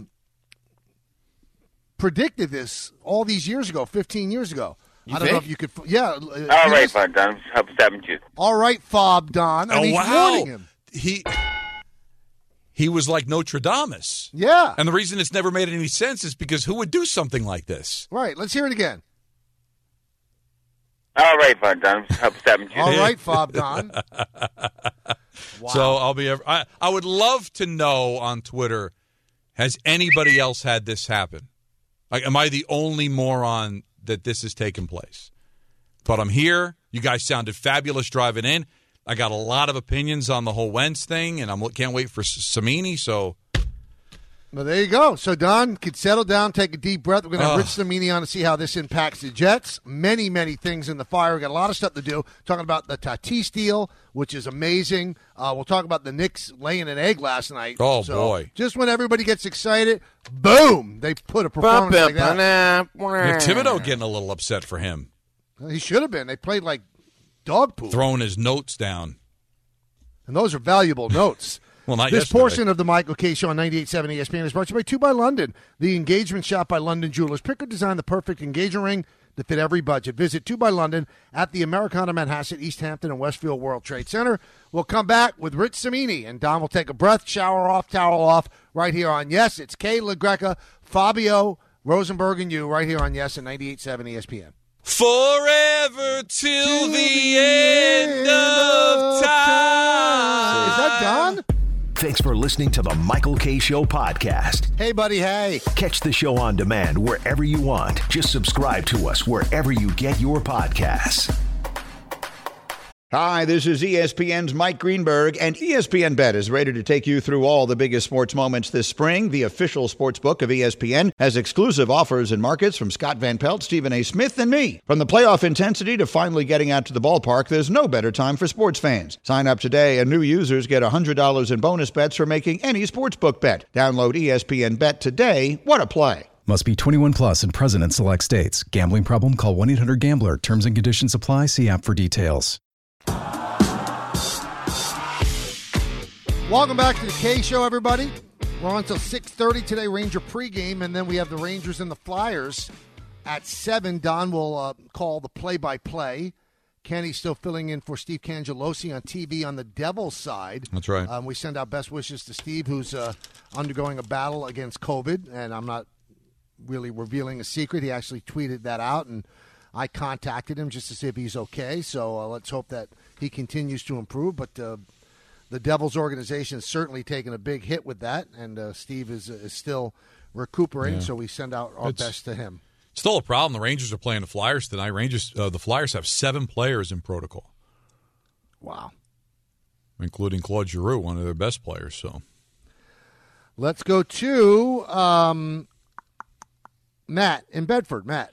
predicted this all these years ago, 15 years ago. I don't know if you could. Yeah. All right, Bob Don. What's happened to you? All right, Fob Don. And he's warning him. He was like Nostradamus. Yeah. And the reason it's never made any sense is because who would do something like this? Right. Let's hear it again. All right, Bob Don. What's happened to you? All right, Fob Don. Wow. So I would love to know on Twitter, has anybody else had this happen? Am I the only moron that this has taken place? But I'm here. You guys sounded fabulous driving in. I got a lot of opinions on the whole Wentz thing, and I can't wait for Samini. So, well, there you go. So Don could settle down, take a deep breath. We're going to have Rich Samini on to see how this impacts the Jets. Many, many things in the fire. We got a lot of stuff to do. Talking about the Tatis deal, which is amazing. We'll talk about the Knicks laying an egg last night. Oh, boy. Just when everybody gets excited, boom, they put a performance like that. Thibodeau getting a little upset for him. He should have been. They played like dog poop. Throwing his notes down. And those are valuable notes. Well, not this yesterday. portion of the Michael K. Show on 98.7 ESPN is brought to you by 2 by London, the engagement shop by London Jewelers. Pick or design the perfect engagement ring to fit every budget. Visit 2 by London at the Americana Manhasset, East Hampton, and Westfield World Trade Center. We'll come back with Rich Samini, and Don will take a breath, shower off, towel off, right here on Yes. It's Kay LaGreca, Fabio, Rosenberg, and you right here on Yes at 98.7 ESPN. Forever till the end of time. Is that Don? Thanks for listening to the Michael K. Show podcast. Hey, buddy, hey. Catch the show on demand wherever you want. Just subscribe to us wherever you get your podcasts. Hi, this is ESPN's Mike Greenberg, and ESPN Bet is ready to take you through all the biggest sports moments this spring. The official sports book of ESPN has exclusive offers and markets from Scott Van Pelt, Stephen A. Smith, and me. From the playoff intensity to finally getting out to the ballpark, there's no better time for sports fans. Sign up today, and new users get $100 in bonus bets for making any sportsbook bet. Download ESPN Bet today. What a play. Must be 21 plus and present in select states. Gambling problem? Call 1-800-GAMBLER. Terms and conditions apply. See app for details. Welcome back to the K Show, everybody. We're on until 6:30 today, Ranger pregame, and then we have the Rangers and the Flyers at 7. Don will call the play-by-play. Kenny's still filling in for Steve Cangelosi on TV on the Devils side. That's right. We send out best wishes to Steve, who's undergoing a battle against COVID, and I'm not really revealing a secret. He actually tweeted that out, and I contacted him just to see if he's okay. So let's hope that he continues to improve, but the Devils organization has certainly taken a big hit with that, and Steve is still recuperating, so we send out our best to him. Still a problem. The Rangers are playing the Flyers tonight. The Flyers have 7 players in protocol. Wow. Including Claude Giroux, one of their best players. So let's go to Matt in Bedford. Matt.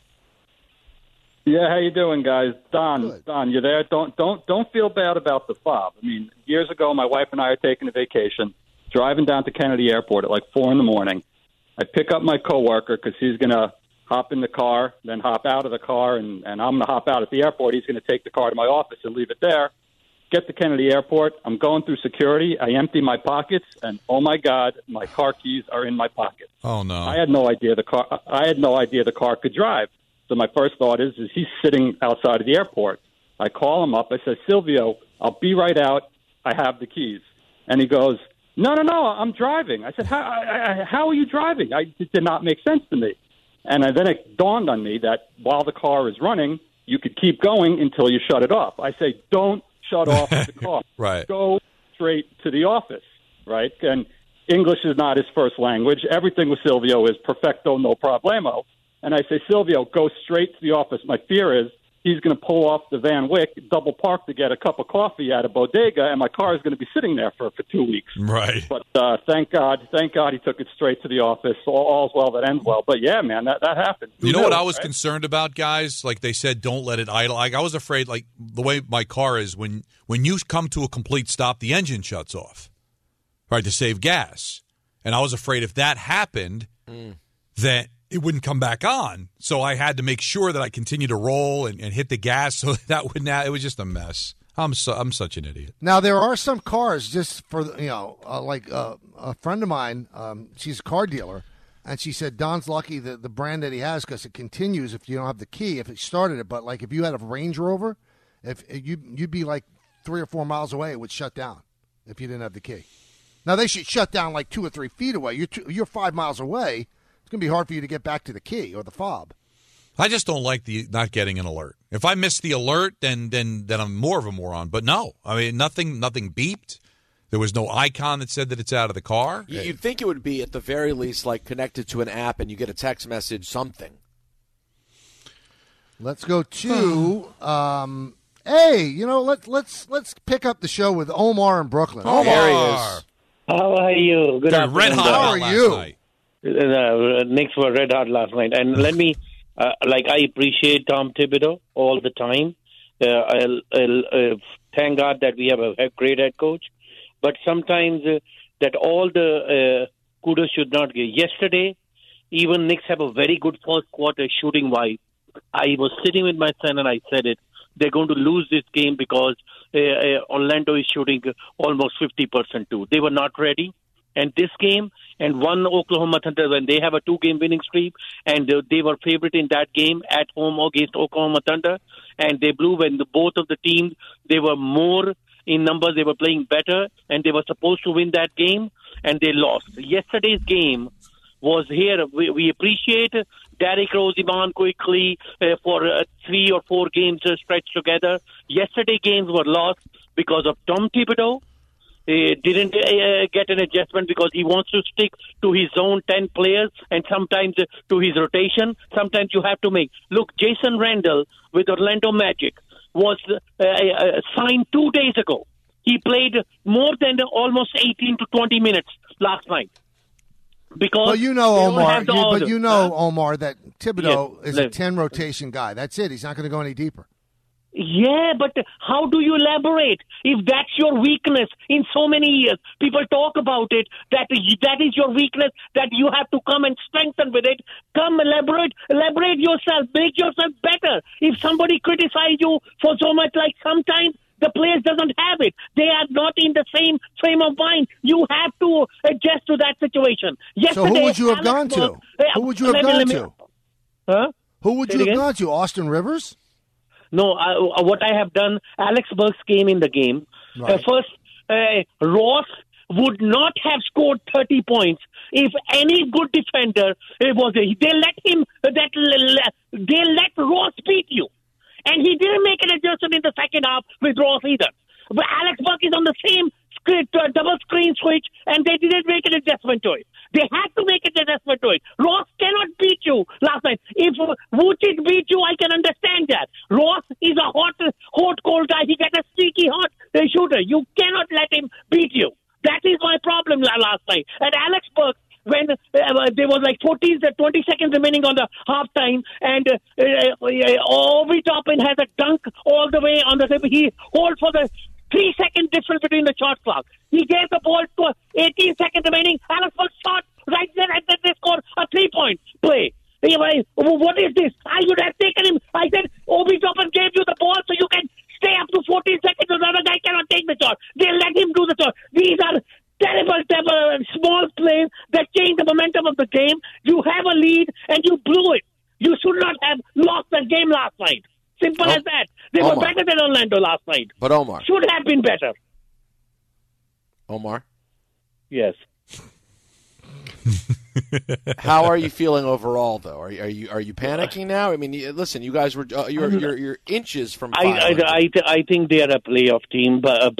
Yeah, how you doing, guys? Don, you there? Don't feel bad about the fob. I mean, years ago, my wife and I are taking a vacation, driving down to Kennedy Airport at like 4 a.m. I pick up my coworker because he's going to hop in the car, then hop out of the car, and I'm going to hop out at the airport. He's going to take the car to my office and leave it there. Get to Kennedy Airport. I'm going through security. I empty my pockets, and oh my God, my car keys are in my pocket. Oh no! I had no idea the car could drive. So my first thought is he's sitting outside of the airport. I call him up. I said, Silvio, I'll be right out. I have the keys. And he goes, no, I'm driving. I said, how are you driving? It did not make sense to me. And then it dawned on me that while the car is running, you could keep going until you shut it off. I say, don't shut off the car. Right. Go straight to the office, right? And English is not his first language. Everything with Silvio is perfecto, no problemo. And I say, Silvio, go straight to the office. My fear is he's going to pull off the Van Wyck, double park to get a cup of coffee at a bodega, and my car is going to be sitting there for 2 weeks. Right. But thank God he took it straight to the office. All's well that ends well. But, yeah, man, that happened. You know what I was concerned about, guys? Like they said, don't let it idle. Like I was afraid, like the way my car is, when you come to a complete stop, the engine shuts off, right, to save gas. And I was afraid if that happened, that it wouldn't come back on. So I had to make sure that I continued to roll and hit the gas so that would not. It was just a mess. I'm such an idiot. Now, there are some cars just for, like a friend of mine, she's a car dealer, and she said Don's lucky the brand that he has because it continues if you don't have the key, if it started it. But, like, if you had a Range Rover, if you'd be like 3 or 4 miles away, it would shut down if you didn't have the key. Now, they should shut down like 2 or 3 feet away. You're 5 miles away. It's going to be hard for you to get back to the key or the fob. I just don't like the not getting an alert. If I miss the alert, then I'm more of a moron. But no, I mean nothing beeped. There was no icon that said that it's out of the car. You'd think it would be at the very least like connected to an app, and you get a text message, something. Let's go to let's pick up the show with Omar in Brooklyn. Omar. There he is. How are you? Good afternoon. Red hot. How are you? Knicks were red hot last night, and let me I appreciate Tom Thibodeau all the time. I'll thank God that we have a great head coach, but sometimes that all the kudos should not get. Yesterday, even Knicks have a very good first quarter shooting wise. I was sitting with my son and I said it. They're going to lose this game because Orlando is shooting almost 50% too. They were not ready. And this game, and one Oklahoma Thunder, when they have a 2-game winning streak, and they were favorite in that game at home against Oklahoma Thunder, and they blew when both of the teams, they were more in numbers, they were playing better, and they were supposed to win that game, and they lost. Yesterday's game was here. We appreciate Derrick Rose, Iman quickly for 3 or 4 games stretched together. Yesterday games were lost because of Tom Thibodeau, didn't get an adjustment because he wants to stick to his own 10 players and sometimes to his rotation. Sometimes you have to make. Look, Jason Randall with Orlando Magic was signed 2 days ago. He played more than almost 18 to 20 minutes last night. Because well, you know, Omar, Omar, that Thibodeau is a 10 rotation guy. That's it. He's not going to go any deeper. Yeah, but how do you elaborate if that's your weakness in so many years? People talk about it, that is your weakness, that you have to come and strengthen with it. Come elaborate yourself, make yourself better. If somebody criticizes you for so much, like sometimes the players doesn't have it. They are not in the same frame of mind. You have to adjust to that situation. Yesterday, so who would you have gone to? Who would you have gone to? Huh? Who would you have gone to? Austin Rivers? No, what I have done, Alex Burks came in the game. Right. First, Ross would not have scored 30 points if any good defender was there. They let Ross beat you. And he didn't make an adjustment in the second half with Ross either. But Alex Burke is on the same double screen switch, and they didn't make an adjustment to it. They had to make an adjustment to it. Ross cannot beat you last night. If Vucic beat you, I can understand that. Ross is a hot, cold guy. He gets a streaky hot shooter. You cannot let him beat you. That is my problem last night. And Alex Burke, when there was like 20 seconds remaining on the halftime, and Obi Toppin has a dunk all the way on the table. He holds for the 3-second difference between the shot clock. He gave the ball to 18 seconds remaining. Alex Burke shot right there, and then they scored a 3-point play. What is this? I would have taken him. I said, Obi Toppin gave you the ball so you can stay up to 14 seconds. The other guy cannot take the shot. They let him do the shot. These are terrible, small plays that change the momentum of the game. You have a lead, and you blew it. You should not have lost that game last night. Simple as that. They were better than Orlando last night. But Omar. Should have been better. Omar? Yes. How are you feeling overall, though? Are you panicking now? I mean, listen, you guys were you're inches from 500. I think they are a playoff team, but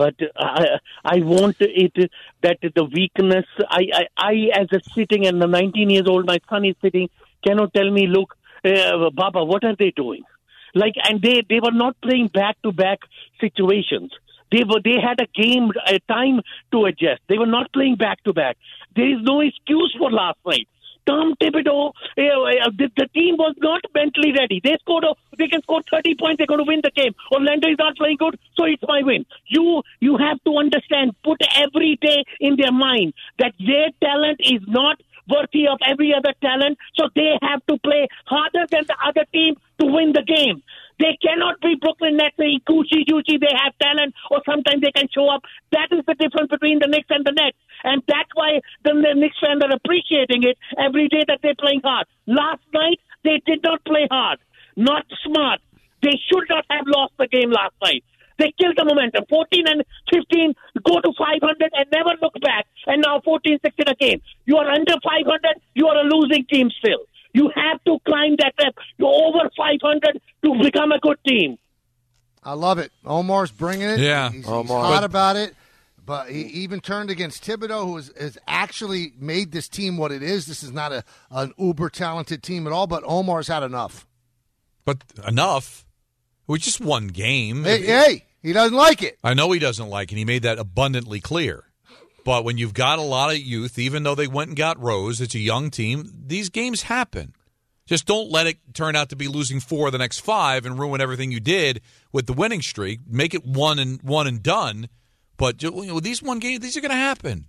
I want it that the weakness. I as a sitting and the 19 years old, my son is sitting, cannot tell me, look, Baba, what are they doing? Like, and they were not playing back-to-back situations. They had a time to adjust. They were not playing back-to-back. There is no excuse for last night. Tom Thibodeau, the team was not mentally ready. They can score 30 points. They're going to win the game. Orlando is not playing good, so it's my win. You have to understand, put every day in their mind that their talent is not worthy of every other talent, so they have to play harder than the other team to win the game. They cannot be Brooklyn Nets saying, Coochie, they have talent, or sometimes they can show up. That is the difference between the Knicks and the Nets. And that's why the Knicks fans are appreciating it every day that they're playing hard. Last night, they did not play hard. Not smart. They should not have lost the game last night. They killed the momentum. 14 and 15, go to 500 and never look back. And now 14-16 again. You are under 500, you are a losing team still. You have to climb that step. You're over 500 to become a good team. I love it. Omar's bringing it. Yeah. He's hot about it. But he even turned against Thibodeau, who has actually made this team what it is. This is not an uber-talented team at all, but Omar's had enough. But enough? We just one game. Hey, he doesn't like it. I know he doesn't like it. He made that abundantly clear. But when you've got a lot of youth, even though they went and got Rose, it's a young team, these games happen. Just don't let it turn out to be losing 4 of the next 5 and ruin everything you did with the winning streak. Make it one and done. But these one games, these are going to happen.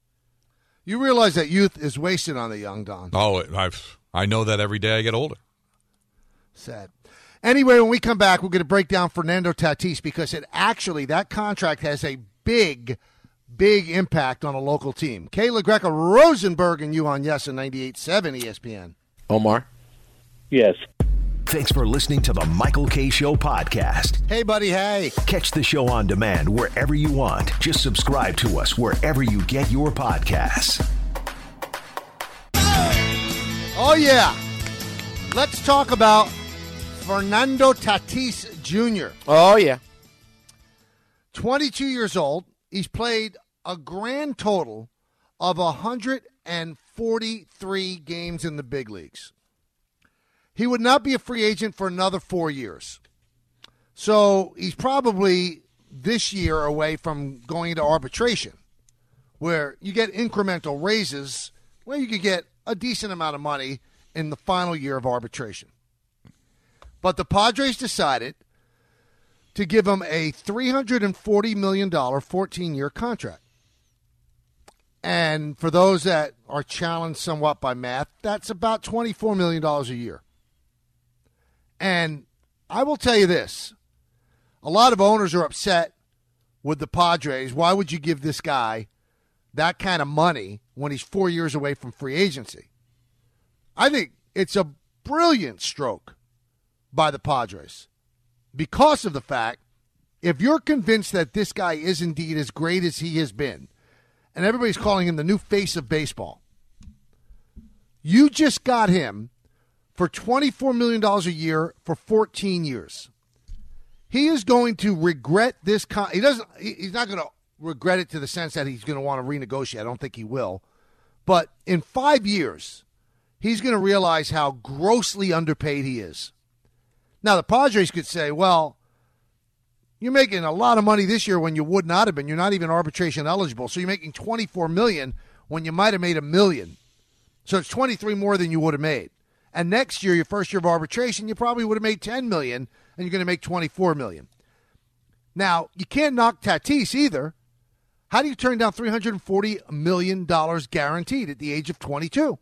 You realize that youth is wasted on the young, Don. Oh, I know that every day I get older. Sad. Anyway, when we come back, we're going to break down Fernando Tatis because that contract has a big impact on a local team. Kayla Greco Rosenberg and you on Yes and 98.7 ESPN. Omar? Yes. Thanks for listening to the Michael K. Show podcast. Hey, buddy, hey. Catch the show on demand wherever you want. Just subscribe to us wherever you get your podcasts. Oh, yeah. Let's talk about Fernando Tatis Jr. Oh, yeah. 22 years old. He's played a grand total of 143 games in the big leagues. He would not be a free agent for another 4 years. So he's probably this year away from going into arbitration, where you get incremental raises, where you could get a decent amount of money in the final year of arbitration. But the Padres decided to give him a $340 million 14-year contract. And for those that are challenged somewhat by math, that's about $24 million a year. And I will tell you this. A lot of owners are upset with the Padres. Why would you give this guy that kind of money when he's 4 years away from free agency? I think it's a brilliant stroke by the Padres because of the fact, if you're convinced that this guy is indeed as great as he has been, and everybody's calling him the new face of baseball, you just got him for $24 million a year for 14 years. He is going to regret this. He's not going to regret it to the sense that he's going to want to renegotiate. I don't think he will. But in 5 years, he's going to realize how grossly underpaid he is. Now, the Padres could say, well, you're making a lot of money this year when you would not have been. You're not even arbitration eligible. So you're making $24 million when you might have made $1 million. So it's $23 more than you would have made. And next year, your first year of arbitration, you probably would have made $10 million, and you're going to make $24 million. Now, you can't knock Tatis either. How do you turn down $340 million guaranteed at the age of 22?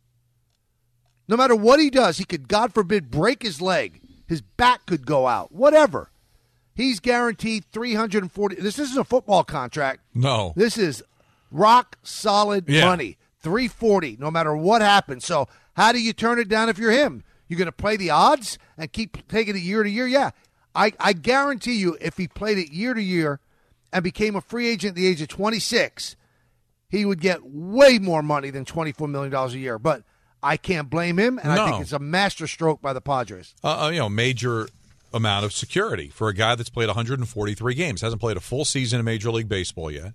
No matter what he does, he could, God forbid, break his leg. His back could go out. Whatever. He's guaranteed $340. This isn't a football contract. No. This is rock solid money. $340, no matter what happens. So how do you turn it down if you're him? You're going to play the odds and keep taking it year to year? Yeah. I guarantee you, if he played it year to year and became a free agent at the age of 26, he would get way more money than $24 million a year. But I can't blame him, and I think it's a master stroke by the Padres. Major amount of security for a guy that's played 143 games, hasn't played a full season in Major League Baseball yet,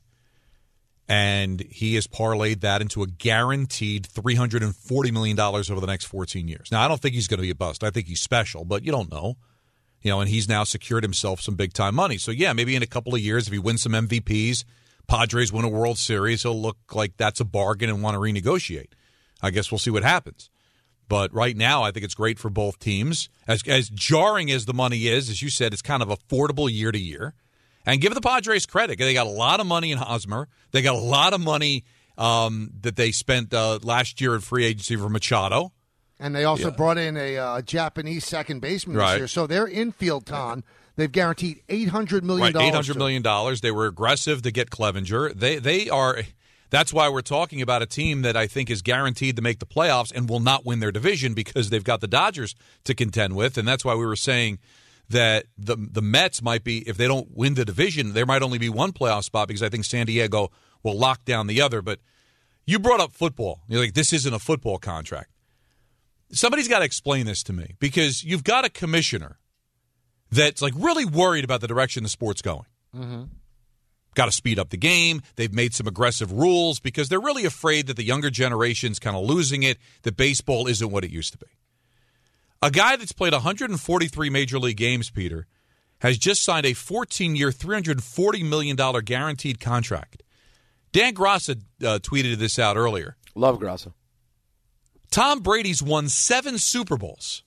and he has parlayed that into a guaranteed $340 million over the next 14 years. Now, I don't think he's going to be a bust. I think he's special, but you don't know. And he's now secured himself some big-time money. So, yeah, maybe in a couple of years, if he wins some MVPs, Padres win a World Series, he'll look like that's a bargain and want to renegotiate. I guess we'll see what happens. But right now, I think it's great for both teams. As jarring as the money is, as you said, it's kind of affordable year to year. And give the Padres credit. They got a lot of money in Hosmer. They got a lot of money that they spent last year in free agency for Machado. And they also brought in a Japanese second baseman this year. So their infield, Ton, they've guaranteed $800 million. Right, $800 million. They were aggressive to get Clevenger. They are... That's why we're talking about a team that I think is guaranteed to make the playoffs and will not win their division because they've got the Dodgers to contend with. And that's why we were saying that the Mets might be, if they don't win the division, there might only be one playoff spot because I think San Diego will lock down the other. But you brought up football. You're like, this isn't a football contract. Somebody's got to explain this to me because you've got a commissioner that's like really worried about the direction the sport's going. Mm-hmm. Got to speed up the game. They've made some aggressive rules because they're really afraid that the younger generation's kind of losing it, that baseball isn't what it used to be. A guy that's played 143 Major League games, Peter, has just signed a 14-year, $340 million guaranteed contract. Dan Graca tweeted this out earlier. Love Graca. Tom Brady's won 7 Super Bowls.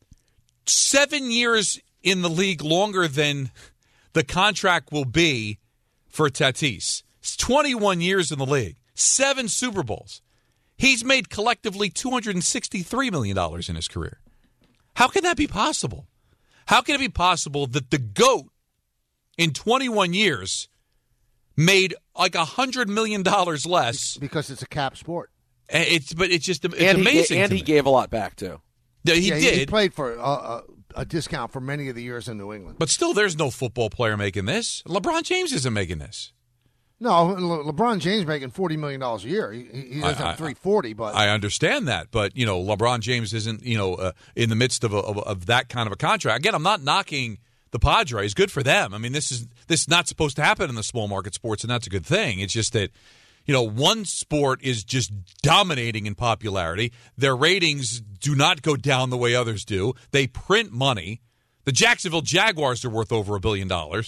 7 years in the league longer than the contract will be for Tatis. It's 21 years in the league, 7 Super Bowls. He's made collectively $263 million in his career. How can that be possible? How can it be possible that the GOAT in 21 years made like $100 million less? Because it's a cap sport. It's amazing. And he gave a lot back, too. Yeah, he did. He played for a discount for many of the years in New England. But still, there's no football player making this. LeBron James isn't making this. No, LeBron James making $40 million a year. He doesn't have $340, but I understand that. But LeBron James isn't in the midst of that kind of a contract. Again, I'm not knocking the Padres. Good for them. I mean, this is not supposed to happen in the small market sports, and that's a good thing. It's just that, one sport is just dominating in popularity. Their ratings do not go down the way others do. They print money. The Jacksonville Jaguars are worth over $1 billion.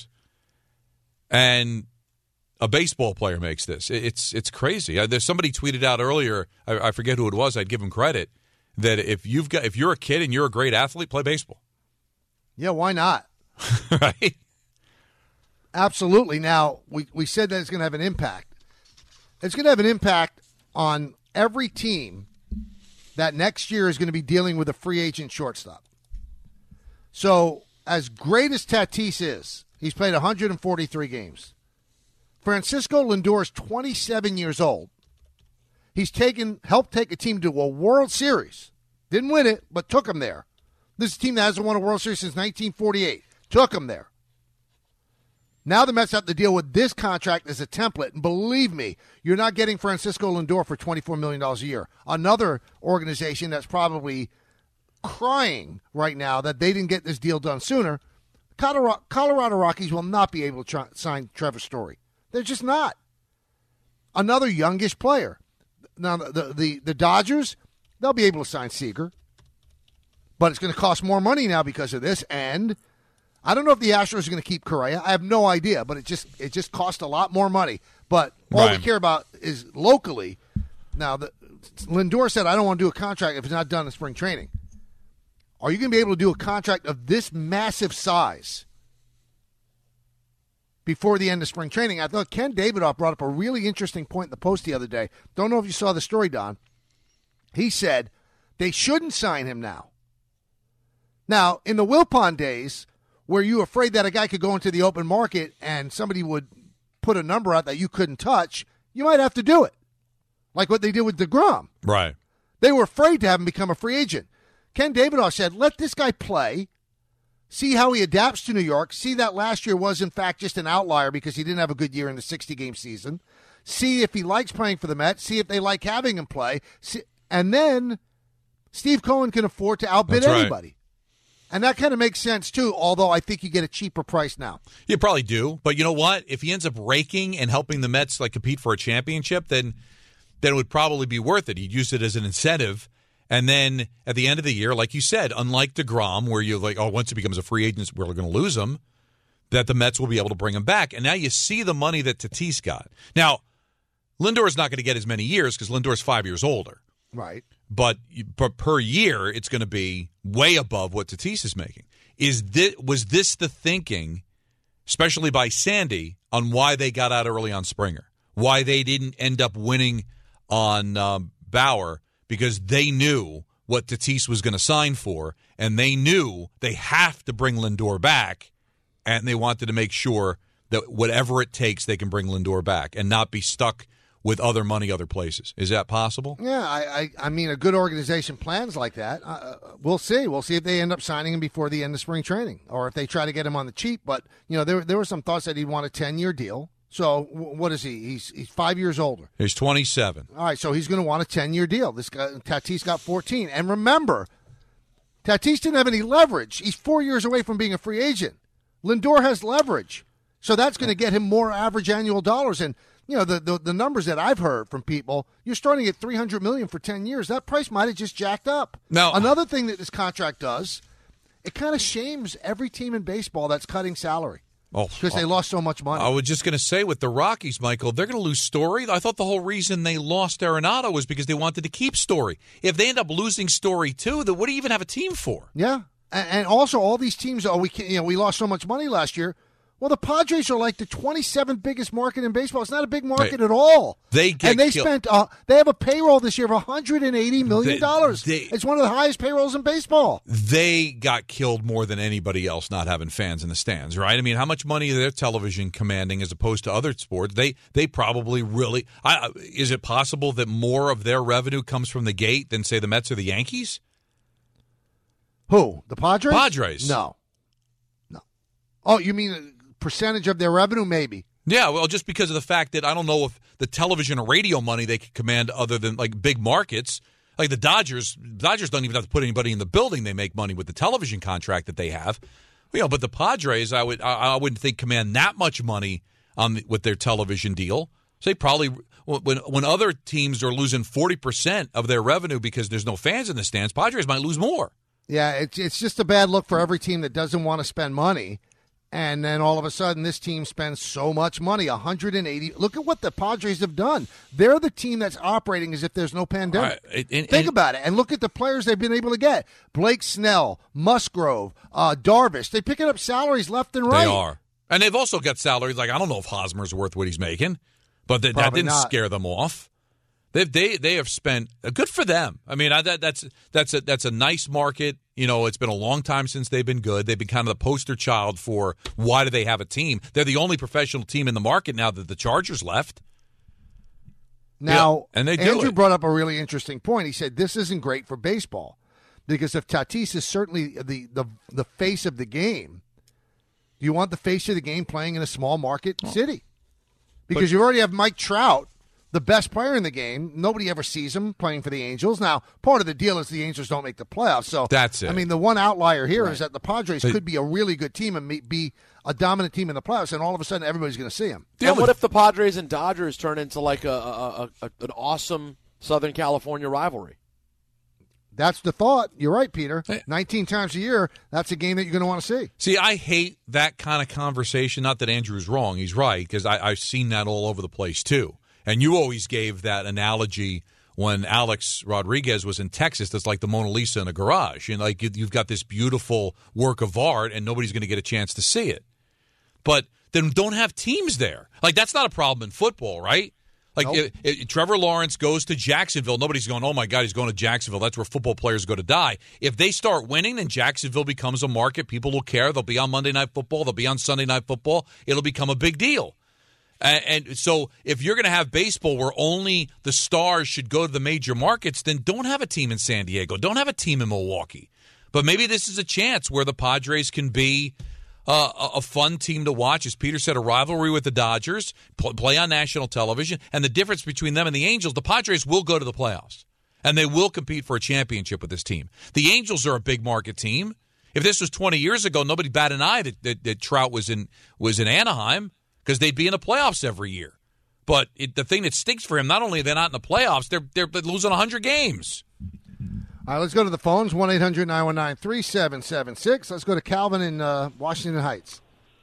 And a baseball player makes this. It's crazy. There's somebody tweeted out earlier, I forget who it was, I'd give him credit, that if you're a kid and you're a great athlete, play baseball. Yeah, why not? Right? Absolutely. Now, we said that it's going to have an impact. It's going to have an impact on every team that next year is going to be dealing with a free agent shortstop. So, as great as Tatis is, he's played 143 games. Francisco Lindor is 27 years old. He's helped take a team to a World Series. Didn't win it, but took them there. This is a team that hasn't won a World Series since 1948. Took them there. Now the Mets have to deal with this contract as a template. And believe me, you're not getting Francisco Lindor for $24 million a year. Another organization that's probably crying right now that they didn't get this deal done sooner. Colorado Rockies will not be able to sign Trevor Story. They're just not. Another youngish player. Now, the Dodgers, they'll be able to sign Seager. But it's going to cost more money now because of this. And I don't know if the Astros are going to keep Correa. I have no idea. But it just cost a lot more money. But all we care about is locally. Now, Lindor said, I don't want to do a contract if it's not done in spring training. Are you going to be able to do a contract of this massive size before the end of spring training? I thought Ken Davidoff brought up a really interesting point in the Post the other day. Don't know if you saw the story, Don. He said they shouldn't sign him now. Now, in the Wilpon days, where you were afraid that a guy could go into the open market and somebody would put a number out that you couldn't touch, you might have to do it, like what they did with DeGrom. Right. They were afraid to have him become a free agent. Ken Davidoff said, let this guy play, see how he adapts to New York, see that last year was, in fact, just an outlier because he didn't have a good year in the 60-game season, see if he likes playing for the Mets, see if they like having him play, and then Steve Cohen can afford to outbid anybody. And that kind of makes sense, too, although I think you get a cheaper price now. You probably do. But you know what? If he ends up raking and helping the Mets compete for a championship, then it would probably be worth it. He'd use it as an incentive. And then at the end of the year, like you said, unlike DeGrom, where you're like, once he becomes a free agent, we're going to lose him, that the Mets will be able to bring him back. And now you see the money that Tatis got. Now, Lindor is not going to get as many years because Lindor is 5 years older. Right. But per year, it's going to be way above what Tatis is making. Was this the thinking, especially by Sandy, on why they got out early on Springer? Why they didn't end up winning on Bauer? Because they knew what Tatis was going to sign for, and they knew they have to bring Lindor back, and they wanted to make sure that whatever it takes, they can bring Lindor back and not be stuck with other money other places. Is that possible? Yeah, I mean, a good organization plans like that. We'll see. We'll see if they end up signing him before the end of spring training or if they try to get him on the cheap. But, there were some thoughts that he'd want a 10-year deal. So what is he? He's 5 years older. He's 27. All right, so he's going to want a 10-year deal. This guy, Tatis, got 14. And remember, Tatis didn't have any leverage. He's 4 years away from being a free agent. Lindor has leverage. So that's going to get him more average annual dollars. And, the numbers that I've heard from people, you're starting at $300 million for 10 years. That price might have just jacked up. Now, another thing that this contract does, it kind of shames every team in baseball that's cutting salary. Because they lost so much money. I was just going to say with the Rockies, Michael, they're going to lose Story. I thought the whole reason they lost Arenado was because they wanted to keep Story. If they end up losing Story too, then what do you even have a team for? Yeah, and also all these teams. We lost so much money last year. Well, the Padres are like the 27th biggest market in baseball. It's not a big market at all. They spent. They have a payroll this year of $180 million. It's one of the highest payrolls in baseball. They got killed more than anybody else not having fans in the stands, right? I mean, how much money are their television commanding as opposed to other sports? They probably really. Is it possible that more of their revenue comes from the gate than, say, the Mets or the Yankees? Who? The Padres? Padres. No. Oh, you mean percentage of their revenue? Maybe. Yeah, well, just because of the fact that I don't know if the television or radio money they could command other than big markets. Like the Dodgers don't even have to put anybody in the building. They make money with the television contract that they have. But the Padres, I wouldn't think command that much money with their television deal. So they probably, when other teams are losing 40% of their revenue because there's no fans in the stands, Padres might lose more. Yeah, it's just a bad look for every team that doesn't want to spend money. And then all of a sudden, this team spends so much money, $180. Look at what the Padres have done. They're the team that's operating as if there's no pandemic. Think about it. And look at the players they've been able to get. Blake Snell, Musgrove, Darvish. They're picking up salaries left and right. They are. And they've also got salaries. Like, I don't know if Hosmer's worth what he's making, but that didn't scare them off. They have spent good for them. I mean, that's a nice market. It's been a long time since they've been good. They've been kind of the poster child for why do they have a team. They're the only professional team in the market now that the Chargers left. Now, and they Andrew brought up a really interesting point. He said this isn't great for baseball because if Tatis is certainly the face of the game, do you want the face of the game playing in a small market city? Because you already have Mike Trout, the best player in the game. Nobody ever sees him playing for the Angels. Now, part of the deal is the Angels don't make the playoffs. So that's it. I mean, the one outlier here is that the Padres could be a really good team and be a dominant team in the playoffs, and all of a sudden everybody's going to see them. And what if the Padres and Dodgers turn into like an awesome Southern California rivalry? That's the thought. You're right, Peter. 19 times a year, that's a game that you're going to want to see. See, I hate that kind of conversation. Not that Andrew's wrong. He's right, because I've seen that all over the place, too. And you always gave that analogy when Alex Rodriguez was in Texas. That's like the Mona Lisa in a garage. And like you've got this beautiful work of art, and nobody's going to get a chance to see it. But then don't have teams there. Like, that's not a problem in football, right? Like, nope. if Trevor Lawrence goes to Jacksonville, nobody's going, oh, my God, he's going to Jacksonville. That's where football players go to die. If they start winning, then Jacksonville becomes a market. People will care. They'll be on Monday Night Football. They'll be on Sunday Night Football. It'll become a big deal. And so if you're going to have baseball where only the stars should go to the major markets, then don't have a team in San Diego. Don't have a team in Milwaukee. But maybe this is a chance where the Padres can be a fun team to watch. As Peter said, a rivalry with the Dodgers, play on national television. And the difference between them and the Angels, the Padres will go to the playoffs. And they will compete for a championship with this team. The Angels are a big market team. If this was 20 years ago, nobody bat an eye that Trout was in Anaheim, because they'd be in the playoffs every year. But the thing that stinks for him, not only are they not in the playoffs, they're losing 100 games. All right, let's go to the phones, 1-800-919-3776. Let's go to Calvin in Washington Heights.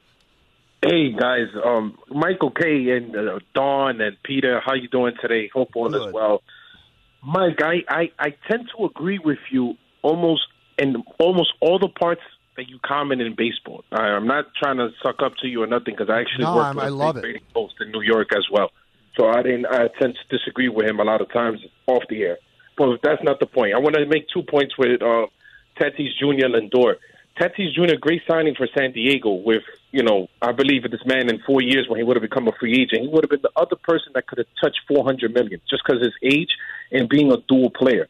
Hey, guys. Michael K. and Dawn and Peter, how you doing today? Hope all is well. Mike, I tend to agree with you almost all the parts that you comment in baseball. I'm not trying to suck up to you or nothing, because I actually work for the Trading Post in New York as well. So I tend to disagree with him a lot of times off the air. But that's not the point. I want to make 2 points with Tatis Jr. and Lindor. Tatis Jr., great signing for San Diego with, I believe this man in 4 years when he would have become a free agent, he would have been the other person that could have touched $400 million just because of his age and being a dual player.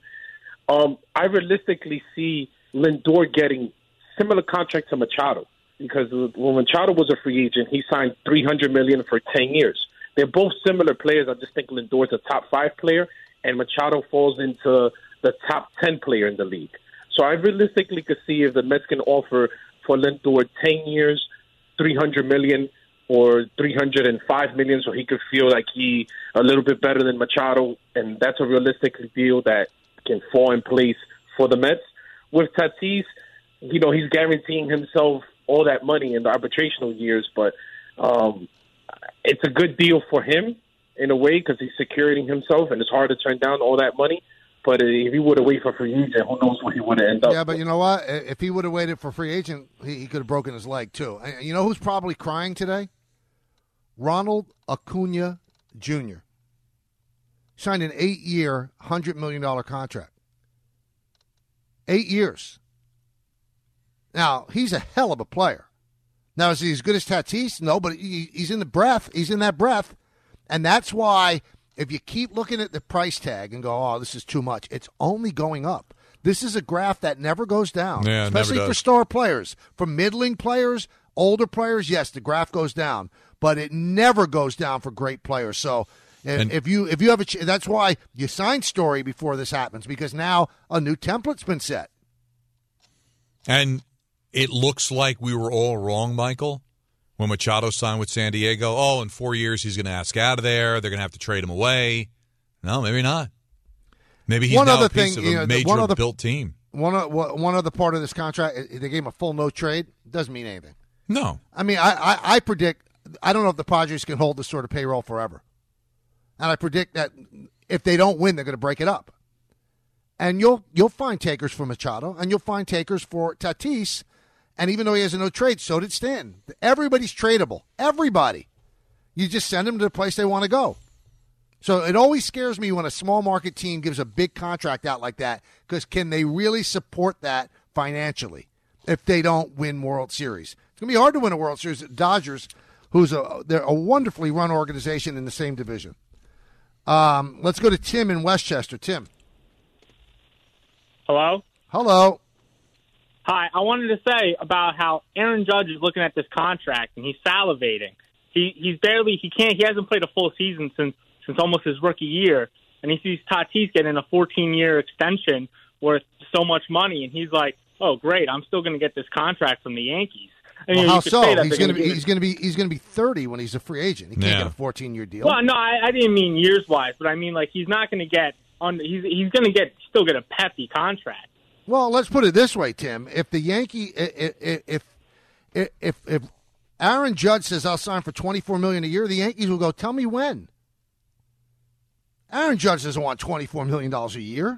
I realistically see Lindor getting similar contract to Machado, because when Machado was a free agent, he signed $300 million for 10 years. They're both similar players. I just think Lindor's a top 5 player, and Machado falls into the top 10 player in the league. So I realistically could see if the Mets can offer for Lindor 10 years, $300 million or $305 million, so he could feel like he a little bit better than Machado, and that's a realistic deal that can fall in place for the Mets. With Tatis, he's guaranteeing himself all that money in the arbitrational years, but it's a good deal for him in a way because he's securing himself, and it's hard to turn down all that money. But if he would have waited for free agent, who knows where he would have ended up. Yeah, but you know what? If he would have waited for free agent, he could have broken his leg too. You know who's probably crying today? Ronald Acuna Jr. Signed an 8-year, $100 million contract. 8 years. Now, he's a hell of a player. Now, is he as good as Tatis? No, but he's in the breath. He's in that breath. And that's why if you keep looking at the price tag and go, oh, this is too much, it's only going up. This is a graph that never goes down, especially for star players. For middling players, older players, yes, the graph goes down. But it never goes down for great players. So if you have that's why you sign Story before this happens, because now a new template's been set. And it looks like we were all wrong, Michael, when Machado signed with San Diego. Oh, in 4 years he's going to ask out of there. They're going to have to trade him away. No, maybe not. Maybe he's now a piece of a major built team. One other part of this contract, they gave him a full no trade. Doesn't mean anything. No. I mean, I predict, I don't know if the Padres can hold this sort of payroll forever. And I predict that if they don't win, they're going to break it up. And you'll find takers for Machado, and you'll find takers for Tatis. And even though he has a no trade, so did Stanton. Everybody's tradable. Everybody. You just send them to the place they want to go. So it always scares me when a small market team gives a big contract out like that, because can they really support that financially if they don't win World Series? It's going to be hard to win a World Series. Dodgers, they're a wonderfully run organization in the same division. Let's go to Tim in Westchester. Tim. Hello? Hello. Hi. I wanted to say about how Aaron Judge is looking at this contract and he's salivating. He hasn't played a full season since almost his rookie year, and he sees Tatis getting a 14-year extension worth so much money, and he's like, "Oh, great! I'm still going to get this contract from the Yankees." And well, how so? He's going to be 30 when he's a free agent. He can't get a 14-year deal. Well, no, I didn't mean years wise, but I mean like he's not going to get on. He's going to still get a hefty contract. Well, let's put it this way, Tim. If the if Aaron Judge says I'll sign for $24 million a year, the Yankees will go, "Tell me when." Aaron Judge doesn't want $24 million a year.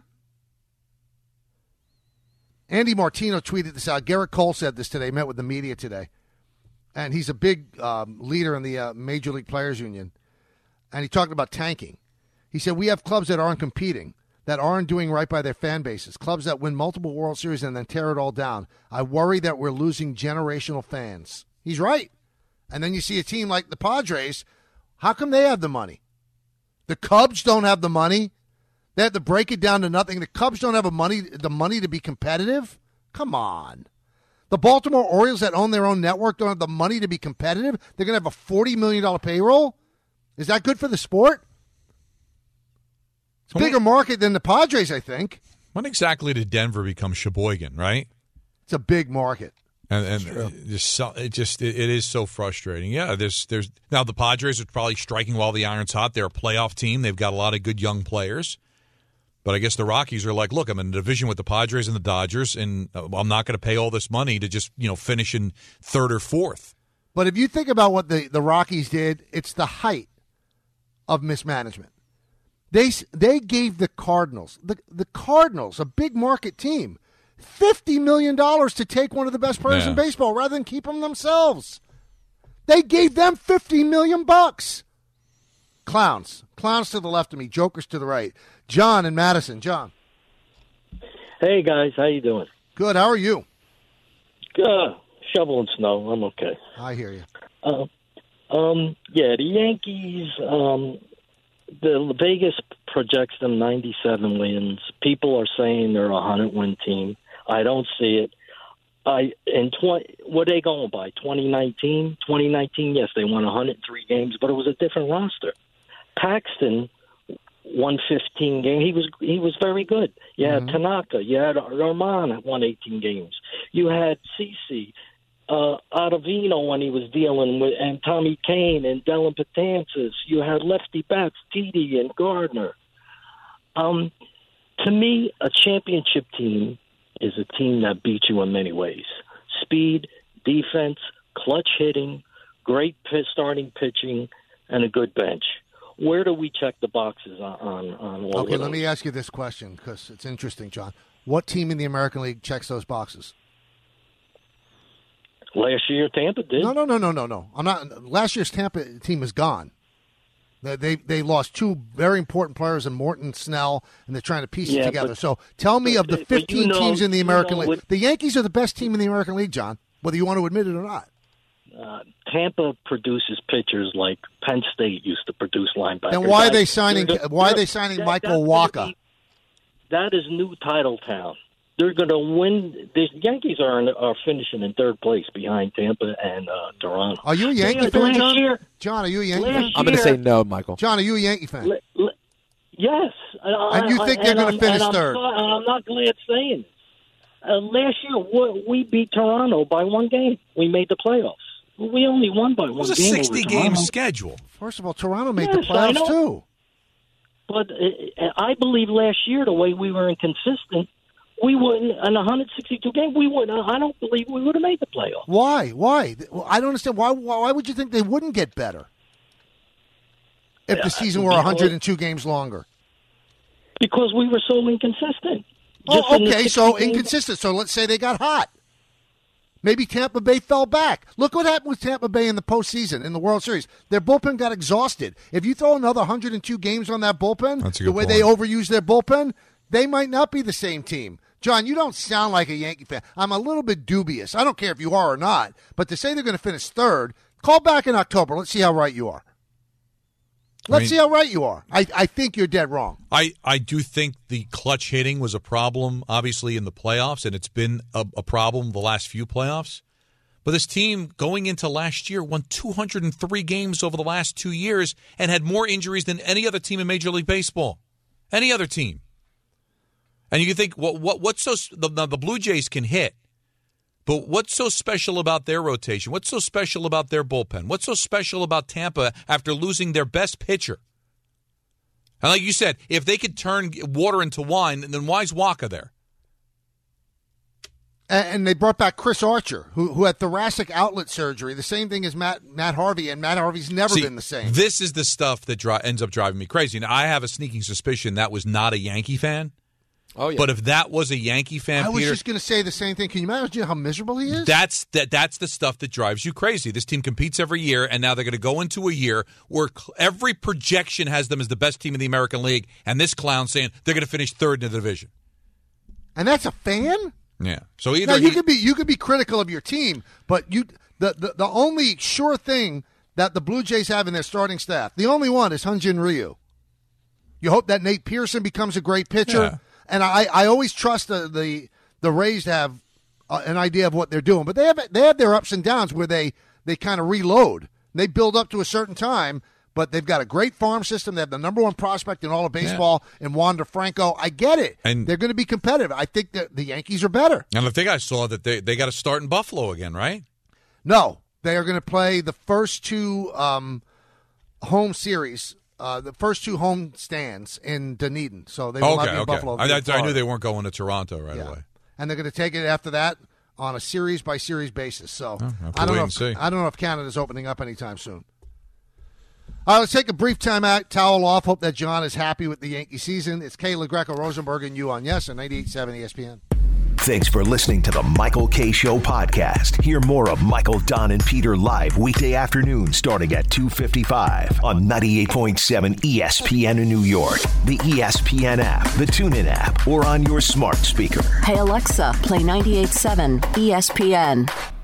Andy Martino tweeted this out. Garrett Cole said this today, met with the media today. And he's a big leader in the Major League Players Union. And he talked about tanking. He said, we have clubs that aren't competing, that aren't doing right by their fan bases, clubs that win multiple World Series and then tear it all down. I worry that we're losing generational fans. He's right. And then you see a team like the Padres. How come they have the money? The Cubs don't have the money. They have to break it down to nothing. The Cubs don't have the money to be competitive. Come on. The Baltimore Orioles that own their own network don't have the money to be competitive. They're going to have a $40 million payroll. Is that good for the sport? It's a bigger market than the Padres, I think. When exactly did Denver become Sheboygan, right? It's a big market. And it is so frustrating. Yeah, there's now the Padres are probably striking while the iron's hot. They're a playoff team. They've got a lot of good young players. But I guess the Rockies are like, look, I'm in a division with the Padres and the Dodgers, and I'm not going to pay all this money to just finish in third or fourth. But if you think about what the Rockies did, it's the height of mismanagement. They gave the Cardinals, the Cardinals, a big market team, $50 million to take one of the best players in baseball rather than keep them themselves. They gave them $50 million. Clowns to the left of me, jokers to the right. John in Madison. John. Hey, guys. How you doing? Good. How are you? Shoveling snow. I'm okay. I hear you. The Yankees, the Vegas projects them 97 wins. People are saying they're a 100-win team. I don't see it. What are they going by? 2019? 2019, yes, they won 103 games, but it was a different roster. Paxton won 15 games. He was very good. You had Tanaka. You had Arman won 18 games. You had CeCe, Ottavino when he was dealing with, and Tommy Kane and Dellin Betances. You had lefty bats, Didi and Gardner. To me, a championship team is a team that beats you in many ways. Speed, defense, clutch hitting, great starting pitching, and a good bench. Where do we check the boxes on all Okay, of let those? me ask you this question because it's interesting, John. What team in the American League checks those boxes? Last year, Tampa did. No. I'm not. Last year's Tampa team is gone. They lost two very important players in Morton Snell, and they're trying to piece it together. So tell me of the 15 teams in the American League. The Yankees are the best team in the American League, John, whether you want to admit it or not. Tampa produces pitchers like Penn State used to produce linebackers. Then why are they signing? Why are they signing Michael Wacha? That is new title town. They're going to win. The Yankees are finishing in third place behind Tampa and Toronto. Are you a Yankee fan, John? John, are you a Yankee fan? I'm going to say no, Michael. John, are you a Yankee fan? Yes. And you think they're going to finish third? I'm not glad saying it. Last year, we beat Toronto by 1 game. We made the playoffs. We only won by 1 game. It was a 60-game schedule. First of all, Toronto made the playoffs, too. But I believe last year, the way we were inconsistent, we wouldn't, in 162 games, I don't believe we would have made the playoffs. Why? Well, I don't understand. Why would you think they wouldn't get better if the season were 102 games longer? Because we were so inconsistent. Okay, so inconsistent. So let's say they got hot. Maybe Tampa Bay fell back. Look what happened with Tampa Bay in the postseason, in the World Series. Their bullpen got exhausted. If you throw another 102 games on that bullpen, the way they overuse their bullpen, they might not be the same team. John, you don't sound like a Yankee fan. I'm a little bit dubious. I don't care if you are or not. But to say they're going to finish third, call back in October. Let's see how right you are. Let's see how right you are. I think you're dead wrong. I do think the clutch hitting was a problem, obviously, in the playoffs, and it's been a problem the last few playoffs. But this team, going into last year, won 203 games over the last 2 years and had more injuries than any other team in Major League Baseball. Any other team. And you can think, what's so the Blue Jays can hit, but what's so special about their rotation? What's so special about their bullpen? What's so special about Tampa after losing their best pitcher? And like you said, if they could turn water into wine, then why's Waka there? And they brought back Chris Archer, who had thoracic outlet surgery, the same thing as Matt Harvey, and Matt Harvey's never been the same. This is the stuff that ends up driving me crazy. Now, I have a sneaking suspicion that was not a Yankee fan. Oh, yeah. But if that was a Yankee fan, I was Peter, just going to say the same thing. Can you imagine how miserable he is? That's the stuff that drives you crazy. This team competes every year, and now they're going to go into a year where every projection has them as the best team in the American League, and this clown saying they're going to finish third in the division. And that's a fan? Yeah. So either now, you could be critical of your team, but the only sure thing that the Blue Jays have in their starting staff, the only one is Hyun-Jin Ryu. You hope that Nate Pearson becomes a great pitcher. Yeah. And I always trust the Rays to have an idea of what they're doing. But they have their ups and downs where they kind of reload. They build up to a certain time, but they've got a great farm system. They have the number one prospect in all of baseball in Wander Franco. I get it. And they're going to be competitive. I think that the Yankees are better. And I think I saw that they got to start in Buffalo again, right? No. They are going to play the first two home series. The first two home stands in Dunedin, so they will not be in Buffalo. I knew they weren't going to Toronto right away. And they're going to take it after that on a series-by-series basis. So I don't know if Canada's opening up anytime soon. All right, let's take a brief time out, towel off. Hope that John is happy with the Yankee season. It's Kayla Greco-Rosenberg and you on Yes on 98.7 ESPN. Thanks for listening to the Michael K. Show podcast. Hear more of Michael, Don, and Peter live weekday afternoons starting at 2:55 on 98.7 ESPN in New York, the ESPN app, the TuneIn app, or on your smart speaker. Hey, Alexa, play 98.7 ESPN.